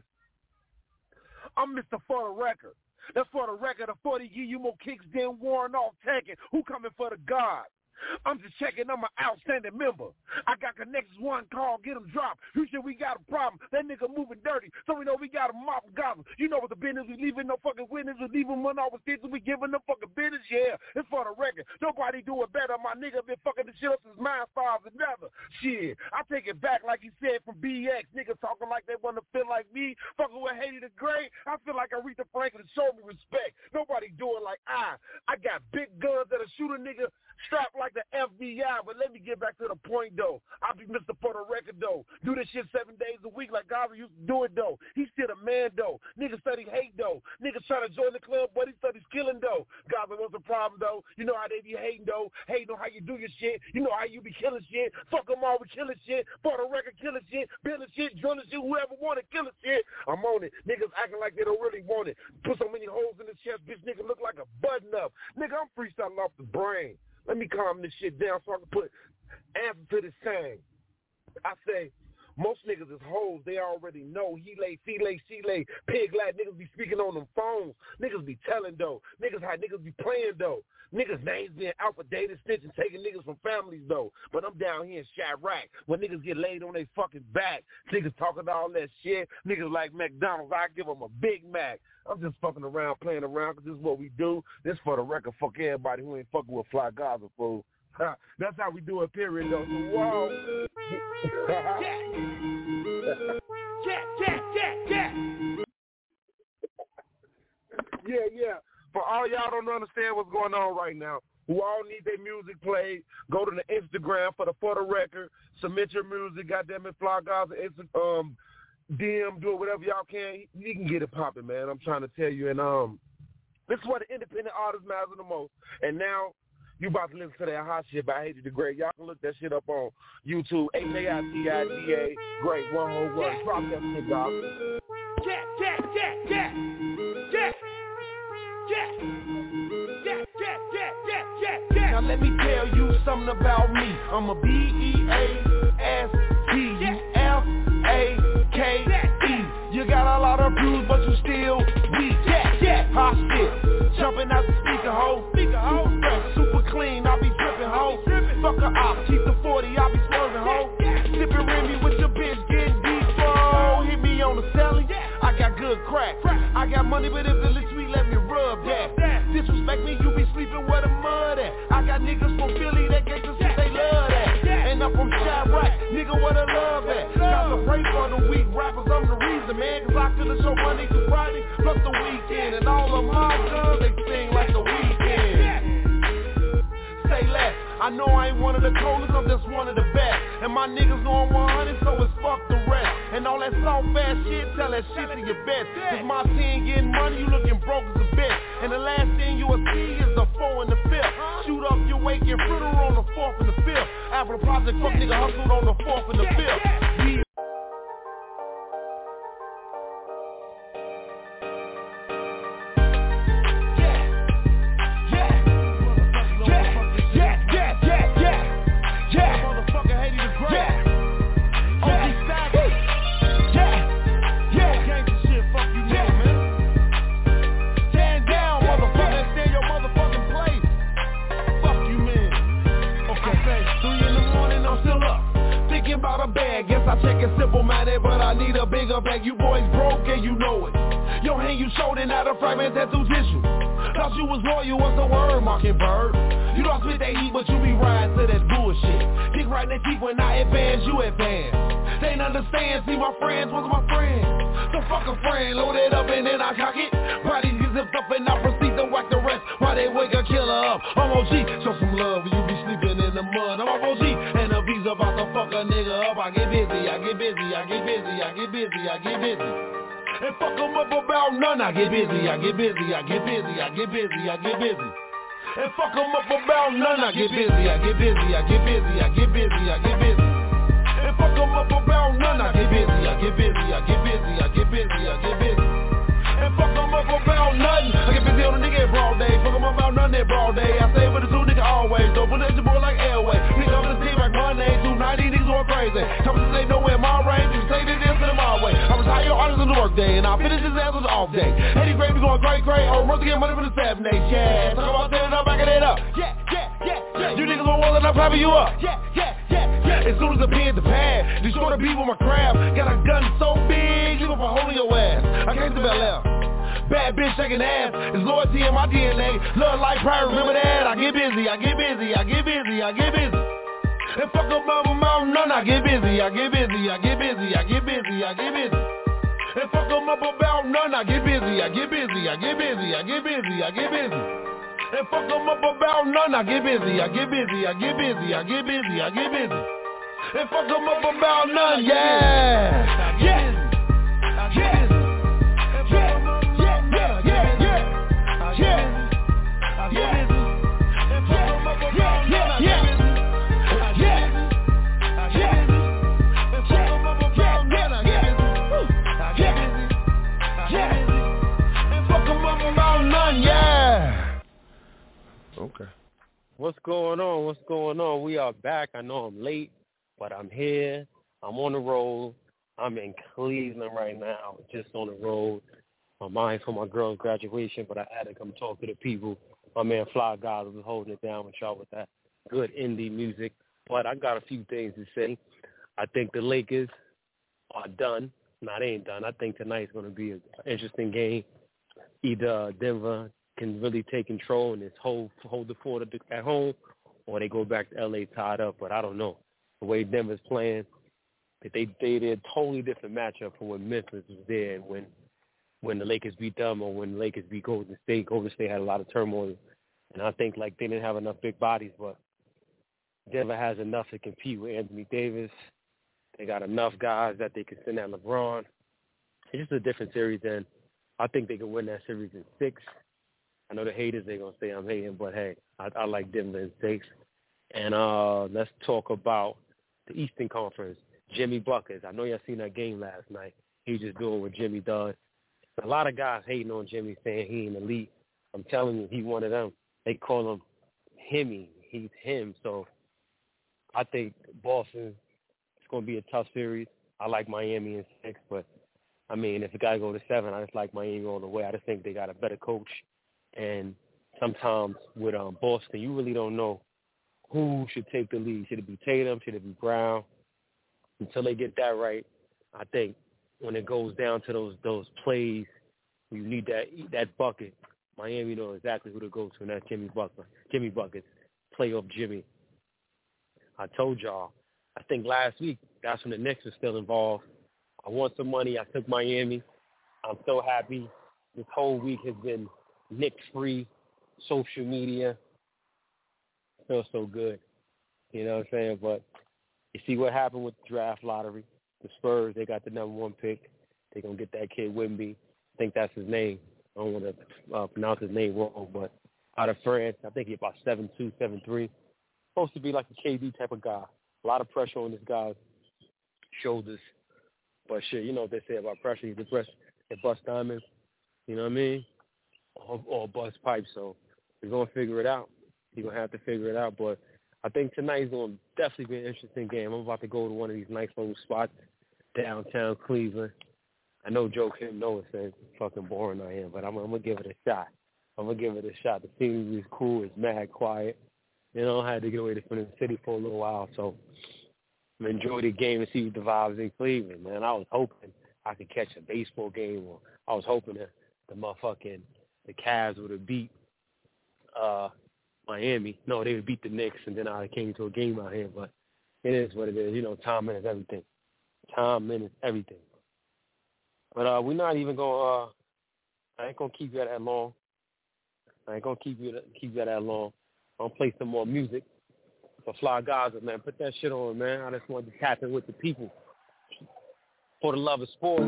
I'm Mister For the Record. That's for the record of forty give you more kicks than Warren off taking. Who coming for the God? I'm just checking, I'm an outstanding member. I got connections, one call, get them dropped. You said we got a problem. That nigga moving dirty, so we know we got a mop and goblin. You know what the business, we leaving no fucking witness, we leaving one off with we giving them fucking business, yeah. It's for the record. Nobody do it better. My nigga been fucking the shit up since mine stars and never. Shit, I take it back like he said from B X. Niggas talking like they want to feel like me. Fucking with Haiti the Great. I feel like Aretha Franklin showed me respect. Nobody do it like I. I got big guns that'll shoot a nigga strapped like the F B I. But let me get back to the point, though. I'll be Mister For the Record, though. Do this shit seven days a week like Gaza used to do it, though. He's still a man, though. Niggas said he hate, though. Niggas trying to join the club, but he said he's killing, though. Gaza, what's the problem, though? You know how they be hating, though. Hating on how you do your shit. You know how you be killing shit. Fuck them all with killing shit. For the Record, killing shit. Building shit, drilling shit. Whoever want it, killing shit. I'm on it. Niggas acting like they don't really want it. Put so many holes in his chest, bitch, nigga look like a button up. Nigga, I'm freestyling off the brain. Let me calm this shit down so I can put answer to this thing. I say, most niggas is hoes. They already know. He lay, she lay, she lay, pig lad. Niggas be speaking on them phones. Niggas be telling, though. Niggas how niggas be playing, though. Niggas names being alpha data snitch and taking niggas from families, though. But I'm down here in Chirac when niggas get laid on their fucking back. Niggas talking all that shit. Niggas like McDonald's. I give them a Big Mac. I'm just fucking around, playing around, because this is what we do. This for the record. Fuck everybody who ain't fucking with Fly Gaza, fool. That's how we do it, period, though. So, whoa. yeah. yeah, yeah, yeah, yeah. Yeah, yeah. For all y'all don't understand what's going on right now, who all need their music played, go to the Instagram for the for the record, submit your music, goddamn it, Fly Guys, um, D M, do it, whatever y'all can. You can get it popping, man. I'm trying to tell you. And um, this is what the independent artists matter the most. And now, you about to listen to that hot shit by Haiti the Great. Y'all can look that shit up on YouTube. H A I T I D A, Great, one whole word. Drop that shit, dog. Yeah, yeah, yeah, yeah, yeah. Yeah. Yeah, yeah, yeah, yeah, yeah, yeah. Now let me tell you something about me. I'm a B E A S T U F A K E. You got a lot of views, but you still weak. Yeah, yeah. Hot shit. Jumping out the speaker hole. Speaker hole. Fresh, super clean. I be dripping hoe. Fuck a op. Keep the forty. I be swerving hoe. Sipping Remy with your bitch getting deep. Oh, hit me on the celly. I got good crack. I got money, but if the lick sweet, let me rub that. Disrespect me, you be sleeping where the mud at. I got niggas from Philly that gangsta shit, they love that. And I'm from Chirac, nigga, where the love at. Got to pray for the weak rappers, I'm the reason, man. Cause I could've show money to Friday, plus the weekend. And all of my guns, they sing like the weekend. Say less. I know I ain't one of the coldest, I'm just one of the best. And my niggas know I'm one hundred, so it's fuck the rest. And all that soft ass shit, tell that shit to your best. Cause my team getting money, you looking broke as a bitch. And the last thing you will see is the four and the fifth. Shoot up your wake and fritter on the fourth and the fifth. After the project, fuck nigga hustled on the fourth and the fifth. We Guess I check it simple-minded, but I need a bigger bag. You boys broke and you know it. Your hand you showed and not a fragment that's through tissue. Thought you was loyal, what's the word, Mockingbird? You lost with that heat, but you be riding to that bullshit. Kick right in the cheek when I advance, you advance. They ain't understand, see my friends was my friends. So fuck a friend, load it up and then I cock it. Bodies get zipped up and I proceed to whack the rest. Why they wake a killer up? I'm O G, show some love when you be sleeping in the mud. I'm O G, and if he's about to fuck a nigga up, I get busy, I get busy, I get busy, I get busy, I get busy. And fuck them up about none, I get busy, I get busy, I get busy, I get busy, I get busy. And fuck them up about none, I get busy, I get busy, I get busy, I get busy, I get busy. And fuck them up about none, I get busy, I get busy, I get busy, I get busy, I get busy. And fuck them up about nothing, I get busy on a nigga in broad day. Fuck them up about nothing in broad day. I stay with the two nigga always, don't put that boy like airway. Nigga on the team like Monday, two ninety niggas going crazy. Companies ain't nowhere in my range, you say this in the my way. I retire your artists on the work day, and I finish his ass on the off day. Eddie Gray be going great, great, oh, once again money for the seven days, yeah. Talk about setting up, backing it up. Yeah, yeah, yeah, yeah. You niggas won't want to private you up. Yeah, yeah, yeah, yeah. As soon as the pen the pad, destroy the beat with my crab. Got a gun so big, leave up a hole in your ass. I came to Bel Air. Bad bitch shaking ass, it's loyalty in my D N A. Love like pride, remember that. I get busy, I get busy, I get busy, I get busy. And fuck up my mouth, none, I get busy, I get busy, I get busy, I get busy, I get busy. And fuck them up about none, I get busy, I get busy, I get busy, I get busy, I get busy. And fuck them up about none, I get busy, I get busy, I get busy, I get busy, I get busy. And fuck them up about none, yeah, yeah, yeah. Okay. What's going on? What's going on? We are back. I know I'm late, but I'm here. I'm on the road. I'm in Cleveland right now, just on the road. My mind's for my girl's graduation, but I had to come talk to the people. My man Fly Guys was holding it down with y'all with that good indie music. But I got a few things to say. I think the Lakers are done. No, they ain't done. I think tonight's going to be an interesting game. Either Denver can really take control and just hold hold the fort at home, or they go back to L A tied up. But I don't know. The way Denver's playing, they they they're a totally different matchup from when Memphis was there and when when the Lakers beat them or when the Lakers beat Golden State. Golden State had a lot of turmoil, and I think like they didn't have enough big bodies, but Denver has enough to compete with Anthony Davis. They got enough guys that they can send at LeBron. It's just a different series, and I think they can win that series in six. I know the haters, they're going to say I'm hating, but, hey, I, I like Denver in six. And uh, let's talk about the Eastern Conference. Jimmy Buckets. I know y'all seen that game last night. He just doing what Jimmy does. A lot of guys hating on Jimmy, saying he ain't elite. I'm telling you, he one of them. They call him Himmy. He's him. So I think Boston, it's going to be a tough series. I like Miami in six, but, I mean, if it got to go to seven, I just like Miami all the way. I just think they got a better coach. And sometimes with um, Boston, you really don't know who should take the lead. Should it be Tatum? Should it be Brown? Until they get that right, I think when it goes down to those those plays, you need that that bucket. Miami knows exactly who to go to, and that's Jimmy Butler. Jimmy Buckets, playoff Jimmy. I told y'all, I think last week, that's when the Knicks were still involved. I won some money. I took Miami. I'm so happy. This whole week has been Knicks-free, social media. Feels so good. You know what I'm saying? But you see what happened with the draft lottery. The Spurs, they got the number one pick. They're going to get that kid Wemby. I think that's his name. I don't want to uh, pronounce his name wrong, but out of France, I think he's about seven two, seven three. Supposed to be like a K D type of guy. A lot of pressure on this guy's shoulders. But shit, you know what they say about pressure. You press, they bust diamonds. You know what I mean? Or, or bust pipes. So he's going to figure it out. He's going to have to figure it out. But I think tonight's going to definitely be an interesting game. I'm about to go to one of these nice little spots downtown Cleveland. I know Joe Kim knows it's fucking boring I am, but I'm, I'm going to give it a shot. I'm going to give it a shot. The city is cool. It's mad quiet. You know, I had to get away from the city for a little while, so I'm enjoy the game and see the vibes in Cleveland, man. I was hoping I could catch a baseball game, or I was hoping that the motherfucking, the Cavs would have beat uh, Miami. No, they would beat the Knicks, and then I came to a game out here, but it is what it is. You know, time is everything. Time is everything. But uh, we're not even going to, uh, I ain't going to keep you that long. I ain't going to keep you keep you that long. I'm going to play some more music for Fly Gaza, man. Put that shit on, man. I just wanted to tap in with the people for the love of sports.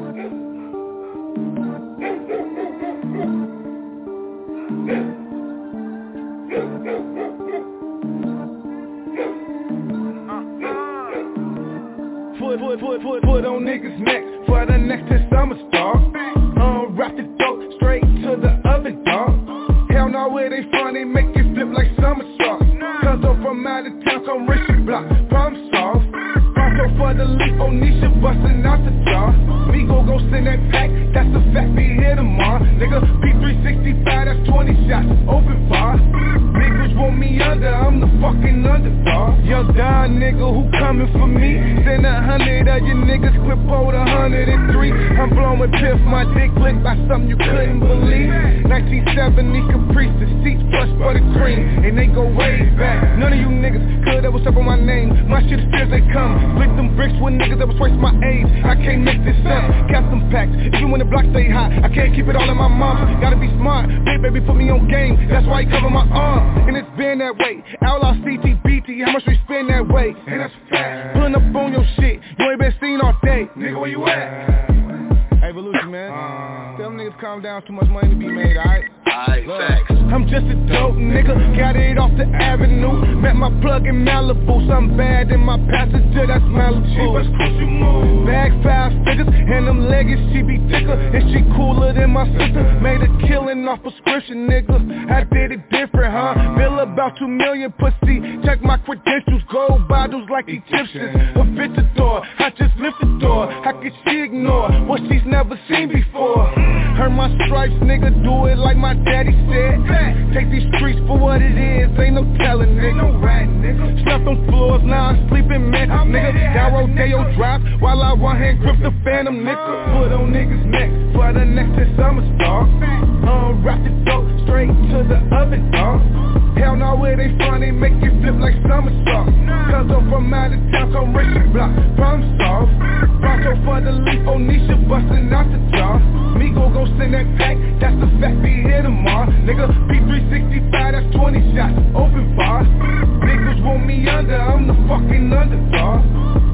Put, put, put, put, put on niggas' neck for the next to summer start. Unwrap the dope straight to the other dog. Hell no, where they from, they make it flip like somersaults. Cause I'm from out of town, come rich and block, problem solved. Bronco for the leaf, Onisha bustin' out the jaw. Me go go send that pack, that's a fact, be here tomorrow. Nigga, P three sixty-five, that's twenty shots, open bar. Niggas want me under, I'm the fucking underdog. Young Don nigga who coming for me. Send a hundred of you niggas, clip over a hundred and three. I'm blowing piff, my dick licked by something you couldn't believe. nineteen seventy Caprice, the seats plush buttercream, and they go way back. None of you niggas could ever step on my name. My shit is fierce, they come. Split them bricks with niggas that was twice my age. I can't make this up, cap them packs. Even when the block stay hot, I can't keep it all in my mom. Gotta be smart, big baby put me on game. That's why he cover my arm, and it's been that way. Outlaw C T B T, how much we spend that way? And that's fact. Pulling up on your shit, you ain't been seen all day. Nigga, where you at? Hey, Volusia, man. Uh, Tell them niggas calm down, too much money to be made, alright? Alright, facts. I'm just a dope nigga, got it off the avenue. Met my plug in Malibu, something bad in my passenger, that's Malibu. Bags five figures, and them leggings, she be thicker. And she cooler than my sister, made a killing off prescription, nigga. I did it different, huh? Bill about two million pussy, check my credentials, gold bottles like Egyptians. A bitch adore, I just lift the door, how could she ignore what she's never seen before? Heard my stripes, nigga, do it like my daddy said. Take these streets for what it is, ain't no telling, nigga. No rat, nigga. Slept on floors, now I'm sleeping, man. Nigga, that Rodeo drop, while I one hand grip the phantom, nigga. Put on niggas' neck for the next to summer star. Unwrap the dope straight to the other dog. Hell no, it ain't funny, make it flip like somersaults. Cause I'm from out of town, come racing block, problem solved. Bronco for the leaf, Onisha bustin' out the jaw. Migo gon' send that pack, that's the fact, be here tomorrow. Nigga, P three sixty-five, that's twenty shots, open bar. Niggas want me under, I'm the fucking underdog.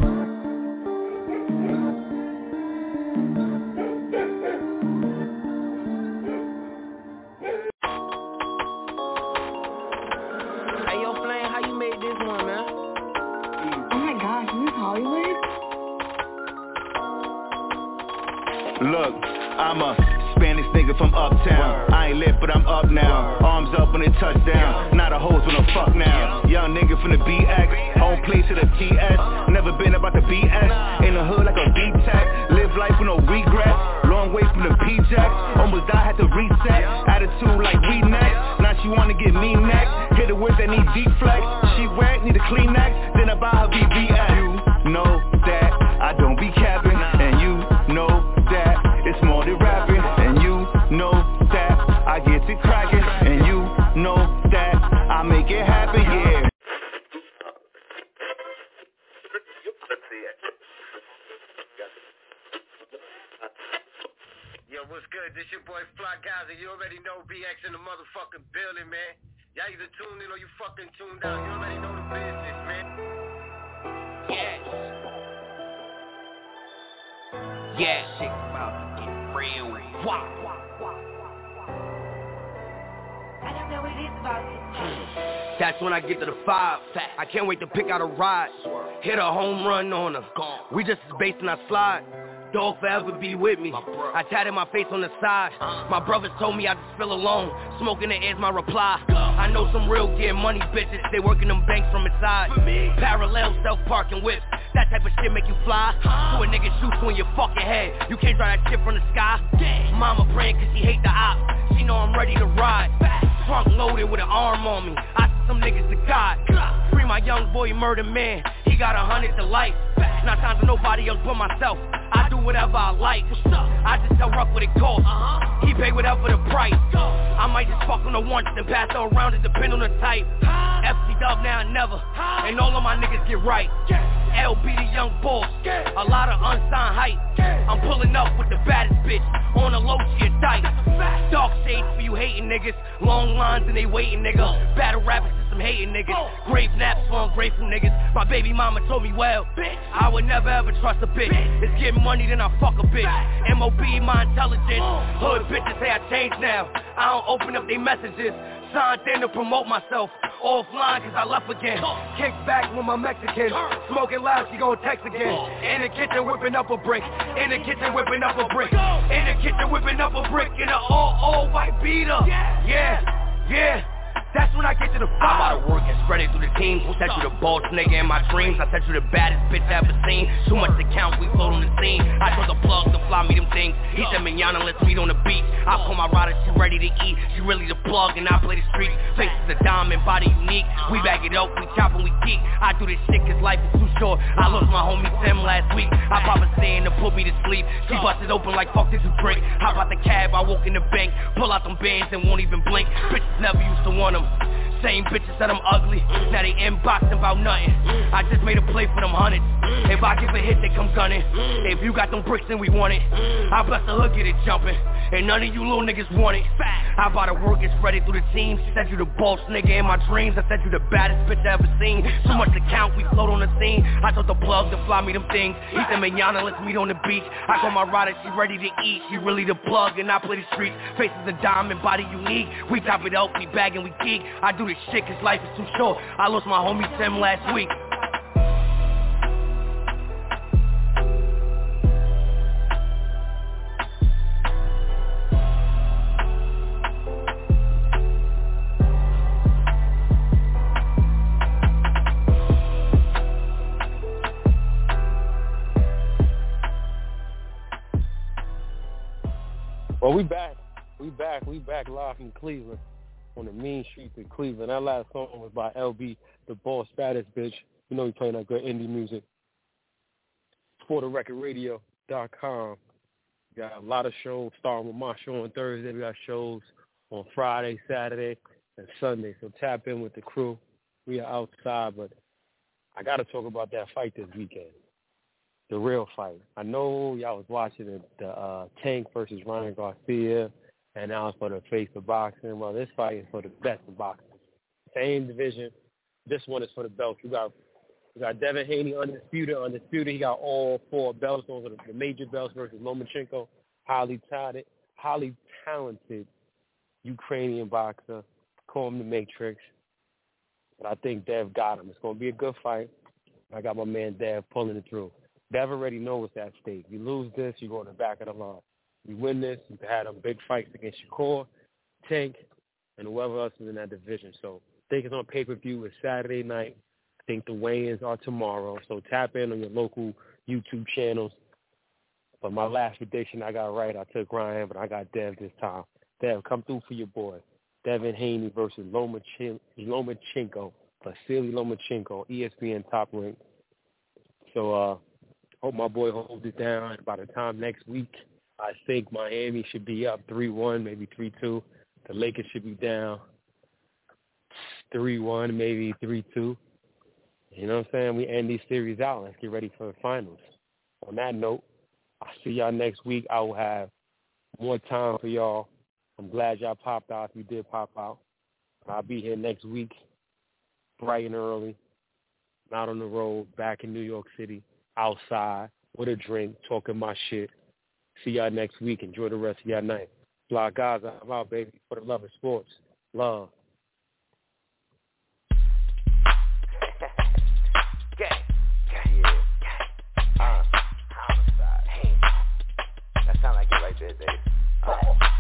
Look, I'm a Spanish nigga from uptown. I ain't lit, but I'm up now. Arms up when it touchdown. Not a hoes when I fuck now. Young nigga from the B X, home place to the T S. Never been about the B S. In the hood like a V-Tech. Live life with no regrets. Long way from the P-Jacks. Almost died, had to reset. Attitude like we next. Now she wanna get me next. Hit her with that need deep flex. She wet, need a Kleenex. Then I buy her B B S. You know that I don't be capping, and you know that it's more than rapping, and you know that I get to cracking, and you know that I make it happen, yeah. Yo, what's good? This your boy Fly Gaza. You already know B X in the motherfucking building, man. Y'all either tuned in or you fucking tuned out. You already know the business, man. Yes. Yeah, shit about to get real. Wow. I don't know what it is about it. That's when I get to the five. I can't wait to pick out a ride. Hit a home run on her. We just as based and I slide. Dog forever be with me. I tatted my face on the side. My brothers told me I just feel alone. Smoking the air's my reply. I know some real get money bitches. They working them banks from inside. Parallel self-parking whips. That type of shit make you fly. So a nigga shoots you in your fucking head. You can't drive that shit from the sky. Mama praying cause she hate the op. She know I'm ready to ride. Trunk loaded with an arm on me. I see some niggas to God. Free my young boy murder man. He got a hundred to life. Not time for nobody else but myself. I do whatever I like. I just tell Ruck what it costs. He pay whatever the price. I might just fuck on the once and pass her around. It depend on the type. F C dub now and never. And all of my niggas get right. L B the young boss. A lot of unsigned hype. I'm pulling up with the baddest bitch. On the low she a tight. Dark shades for you hating niggas. Long lines and they waiting niggas. Battle rappers and some hating niggas. Grave naps for ungrateful niggas. My baby mama told me well. I would never ever trust a bitch. It's getting money then I fuck a bitch. M O B my intelligence. Hood bitches say I changed now. I don't open up their messages. Signed in to promote myself. Offline cause I left again. Kick back with my Mexican. Smoking loud, she gon' text again. In the kitchen whipping up a brick. In the kitchen whipping up a brick. In the kitchen whipping up a brick. In a all, all white beater. Yeah, yeah. That's when I get to the five. I gotta work and spread it through the teams. Set you the boss nigga in my dreams. I set you the baddest bitch I ever seen. Too much to count, we float on the scene. I told the plug to fly me them things. He said manana, let's meet on the beach. I pull my rider, she ready to eat. She really the plug and I play the streets. Face is a diamond, body unique. We back it up, we chop and we geek. I do this shit cause life is too short. I lost my homie Tim last week. I pop a stand to put me to sleep. She busted open like fuck this a drink. Hop out the cab, I walk in the bank. Pull out them bands and won't even blink. Bitches never used to want them. Same bitches said I'm ugly. Now they inboxing about nothing. I just made a play for them hundreds. If I give a hit, they come gunning. If you got them bricks, then we want it. I bless the hood, get it jumping. And none of you little niggas want it. I bought to work and spread it through the team. Said you the boss nigga in my dreams. I said you the baddest bitch I ever seen. Too much to count, we float on the scene. I told the plug to fly me them things. He said manana, let's meet on the beach. I call my rider, she ready to eat. She really the plug and I play the streets. Face is a diamond, body unique. We top it up, we bag and we geek. I do this shit cause life is too short. I lost my homie Tim last week. Well, we back. We back. We back live from Cleveland on the mean streets of Cleveland. That last song was by L B, the boss baddest bitch. You know we playing that good indie music. for the record radio dot com. We got a lot of shows starting with my show on Thursday. We got shows on Friday, Saturday. and Sunday. So tap in with the crew. We are outside, but I got to talk about that fight this weekend, the real fight. I know y'all was watching the, the uh, Tank versus Ryan Garcia, and now it's for the face of boxing. Well, this fight is for the best of boxing. Same division. This one is for the belt. You got you got Devin Haney, undisputed, undisputed. He got all four belts. Those are the, the major belts versus Lomachenko, highly talented, highly talented Ukrainian boxer. Call him the Matrix. But I think Dev got him. It's going to be a good fight. I got my man Dev pulling it through. Dev already knows what's at stake. You lose this, you go in the back of the line. You win this, you had them big fights against Shakur, Tank, and whoever else is in that division. So I think it's on pay-per-view. It's Saturday night. I think the weigh-ins are tomorrow. So tap in on your local YouTube channels. But my last prediction I got right. I took Ryan, but I got Dev this time. Dev, come through for your boy. Devin Haney versus Lomachenko, Lomachenko, Vasily Lomachenko, E S P N top rank. So uh, hope my boy holds it down. By the time next week, I think Miami should be up three one, maybe three two. The Lakers should be down three one, maybe three two. You know what I'm saying? We end these series out. Let's get ready for the finals. On that note, I'll see y'all next week. I will have more time for y'all. I'm glad y'all popped out if you did pop out. I'll be here next week, bright and early, out on the road, back in New York City, outside, with a drink, talking my shit. See y'all next week. Enjoy the rest of y'all night. Fly guys, I'm out, baby, for the love of sports. Love. Uh, homicide. Hey. That sound like it right there, baby. Uh.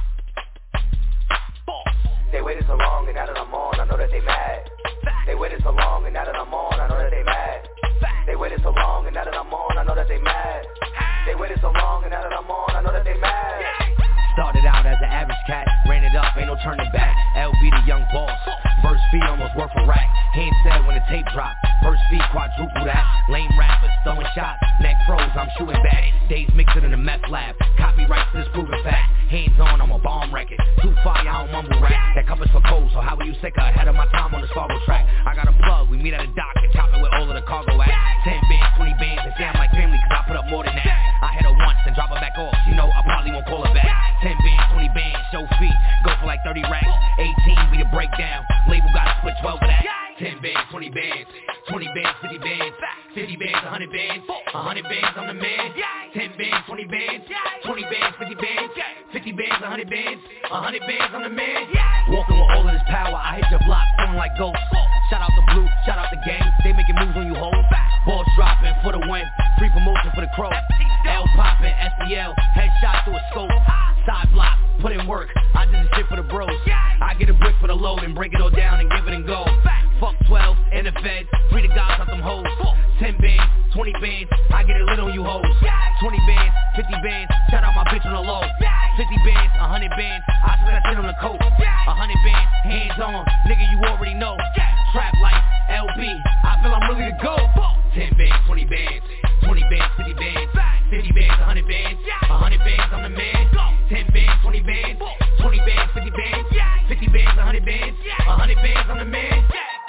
They waited so long and now that I'm on, I know that they mad. They waited so long and now that I'm on, I know that they mad. They waited so long and now that I'm on, I know that they mad. They waited so long and now that I'm on, I know that they mad. Started out as an average cat, ran it up, ain't no turning back. L B the young boss, first fee almost worth a rack. Hand said when the tape dropped, first fee quadruple that. Lame rappers throwing shots, neck froze, I'm shooting back. Days mixing in the meth lab, copyrights this proven fact. Hands on, I'm a bomb record, too fire, I don't mumble rap. That cup is for cold, so how are you sicker? Ahead of my time on the Fargo track. I got a plug, we meet at a dock and chop it with all of the cargo at. Ten bands, twenty bands, and say I'm like family cause I put up more than that. I hit her once and drop her back off, you know I probably won't call her back. Ten bands, twenty bands, show fee, go for like thirty racks. Eighteen, we the breakdown, label gotta split twelve of that. Ten bands, twenty bands, twenty bands, fifty bands, fifty bands, a hundred bands, a hundred bands, I'm the man. Ten bands, twenty bands, twenty bands, fifty bands, fifty bands, a hundred bands, a hundred bands, I'm the man. Walking with all of this power, I hit your block, feeling like ghosts. Shout out the blue, shout out the gang, they making moves on you hoes. Balls dropping for the win, free promotion for the crow. L popping, S E L, headshot through a scope. Side block, put in work, I did this shit for the bros. I get a brick for the load and break it all down and give it and go. Fuck twelve, in the feds, free the guys out them hoes. Ten bands, twenty bands, I get it lit on you hoes. Twenty bands, fifty bands, shout out my bitch on the low. Fifty bands, a hundred bands, I spend that shit on the coat. A hundred bands, hands on, nigga you already know. Trap life, L B, I feel I'm really the GOAT. Ten bands, twenty bands, twenty bands, fifty bands, fifty bands, a hundred bands, a hundred bands, I'm the man. Ten bands, twenty bands, twenty bands, fifty bands, fifty bands, a hundred bands, a hundred bands, I'm the man.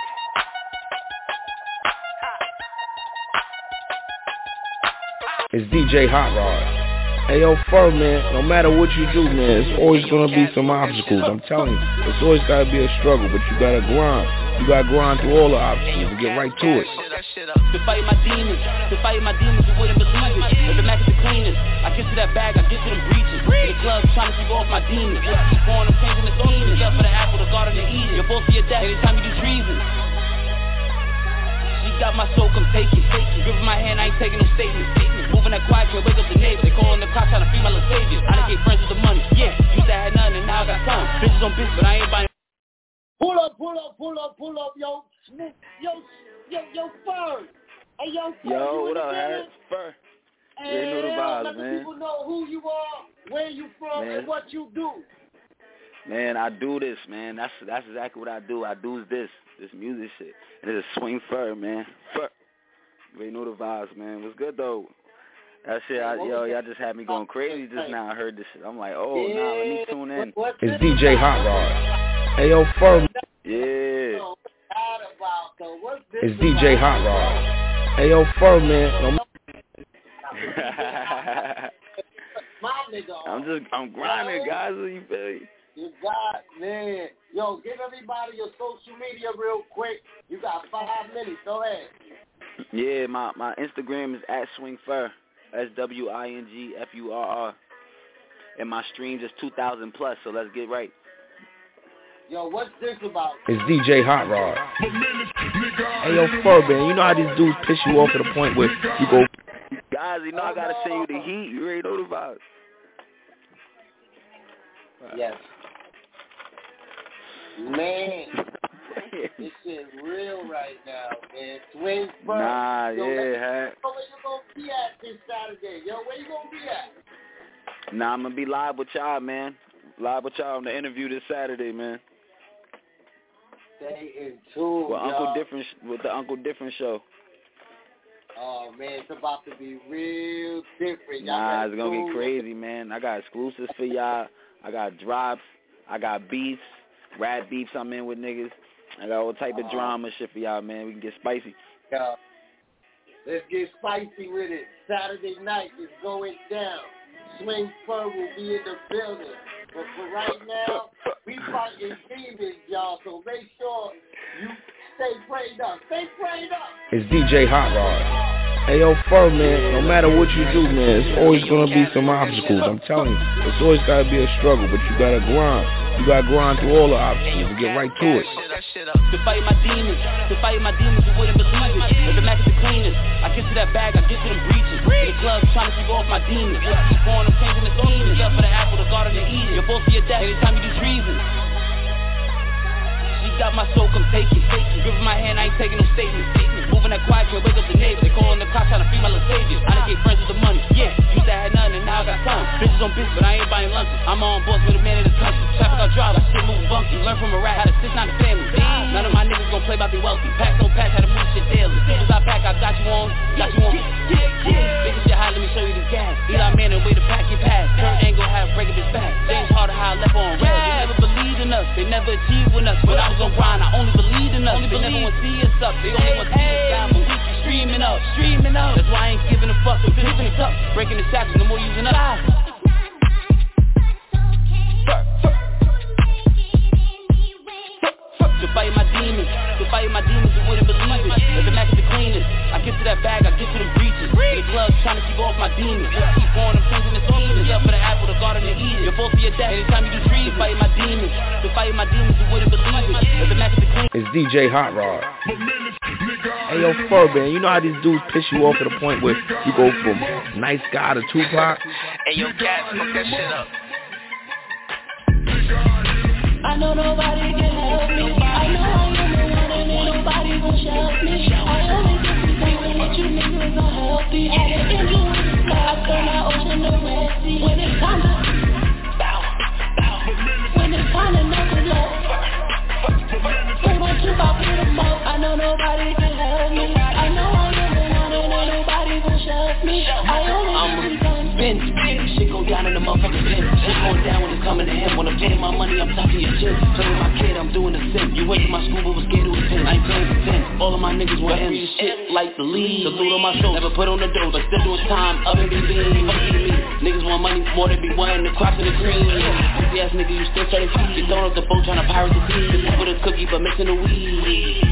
It's D J Hot Rod. Hey yo, Fur, man, no matter what you do, man, it's always gonna be some obstacles. I'm telling you, it's always gotta be a struggle, but you gotta grind. You gotta grind through all the obstacles and get right to it. To fight my demons, to fight my demons, you wouldn't believe it. If the Mac is the cleanest, I get to that bag, I get to them breaches. In the club, trying to keep off my demons. Let's keep going, I'm changing the theme. It's up for the apple, the garden, and eat it. You're both for your dad, anytime you do treason. She got my soul, come take it. Give her my hand, I ain't taking no statements. Moving that quiet, can't wake up the neighbor. They calling the cops, trying to free my little savior. I done get friends with the money, yeah. Used to have nothing, and now I got some. Bitches on bitch, but I ain't buying. Pull up, pull up, pull up, pull up, yo, Snoop, yo, yo, yo, Fur. Hey, yo, Fur, yo, you what up, Harris? Fur? Hey, you know the vibes, let man. the people know who you are, where you from, man. and what you do. Man, I do this, man. That's that's exactly what I do. I do this, this music shit. And it's a swing Fur, man. Fur. You know the vibes, man. What's good, though? That shit, I, yo, y'all just had me going crazy just now. I heard this shit. I'm like, oh, yeah. Nah, let me tune in. It's D J Hot Rod. Hey, yo, Fur. So what's this It's D J Hot Rod. Hey, yo, Fur, man. No, my nigga. I'm just, I'm grinding, guys. You feel me? You got, man. Yo, give everybody your social media real quick. You got five minutes. Go ahead. Yeah, my, my Instagram is at Swing Fur. S W I N G F U R R. And my streams is two thousand plus, so let's get right. Yo, what's this about? It's D J Hot Rod. Hey, yo, Fur, man. You know how these dudes piss you off to the point where you go... Guys, you know I gotta send you the heat. You already know the vibes. Yes. Man, this shit real right now, man. Swing first. Nah, Yo, yeah, let me hat. know where you gonna be at this Saturday. Yo, where you gonna be at? Nah, I'm gonna be live with y'all, man. Live with y'all on the interview this Saturday, man. Stay in tune, with Uncle y'all. Different, with the Uncle Different show. Oh man, it's about to be real different. Y'all Nah, better it's gonna tune get crazy, man. I got exclusives for y'all. I got drops. I got beefs, rap beefs I'm in with niggas. I got all type of Uh-huh. drama shit for y'all, man. We can get spicy. Yo, let's get spicy with it. Saturday night is going down. Swing Fur will be in the building. But for right now, we fighting demons, y'all. So make sure you stay prayed up. Stay prayed up. It's D J Hot Rod. Hey, yo, Fur, man, no matter what you do, man, it's always going to be some obstacles. I'm telling you, it's always got to be a struggle, but you got to grind. You got to grind through all the obstacles and get right to it. To fight my demons, to fight my demons, you wouldn't believe it. If the Mac is the cleanest, I get to that bag, I get to them breaches. In the club, trying to keep off my demons. Let's keep on, I'm changing the seasons. Up for the apple, the garden, and eat it. You're both for your dad anytime you do treason. She got my soul, come take it. Give her my hand, I ain't taking no statements. Moving that quiet, can't wake up the neighbors. They calling the cops, trying to free my little saviors. I done get friends with the money, yeah. Used to have nothing, and now I got some. Bitches on bitch, but I ain't buying lunches. I'm on board with a man in the country. Traffic got drive, I shit moving funky. Learn from a rat, how to sit down the family. None of my niggas gon' play about they wealthy. Pack no pack, how to move shit daily. As I pack, I got you on, got you on. Niggas shit high, let me show you this gas. Eli man, and way to pack your pass. Kurt ain't gon' have a break of his back. James Harder, how I left on red. They never believed in us, they never achieved with us. But I was on grind, I only believed in us. They never want to see us up, they only want to see us down. But we keep streaming up, streaming up. That's why I ain't giving a fuck, I'm flipping it up. Breaking the shackles, no more using us. To fight my demons, to fight my demons, you wouldn't believe it. If the Mac is the cleanest, I get to that bag, I get to them breaches. In the club, trying to keep off my demons. Let's keep on, I'm changing the seasons. Up for the apple, the garden, and eat it. You're both for your dad anytime you do trees. To fight my demons, to fight my demons, you wouldn't believe it. If the Mac is the cleanest. It's D J Hot Rod. Hey, yo, Fur, man, you know how these dudes piss you off to the point where you go from nice guy to Tupac? Hey, yo, Cat, fuck that shit up. I know nobody can help me. I know I am the one and ain't nobody gon' shelf me. I only get to thinking that you niggas are healthy. At the end you in the sky, I turn my ocean to Red Sea. When it's time to bow, bow. When it's time to knuckle up, when my two pop hit them up, I know nobody can help me. I know I am the one and ain't nobody gon' shelf me. I only get to Benz, shit go down in the motherfucking pen. Shit going down when it's coming to him. When I'm paying my money, I'm talking your chin. Play with my kid, I'm doing the sin. You went to my school, but was scared to attend. I ain't playing for ten. All of my niggas want M's. Shit like the lead. Salute on my show, never put on the dough, but still doing time. Up and be lean, fuck you to me. Niggas want money more than be one. The crops in the green. Pussy ass nigga, you still try to feed. You throwing up the boat, trying to pirate the team. This is for the cookie, but mixing the weed.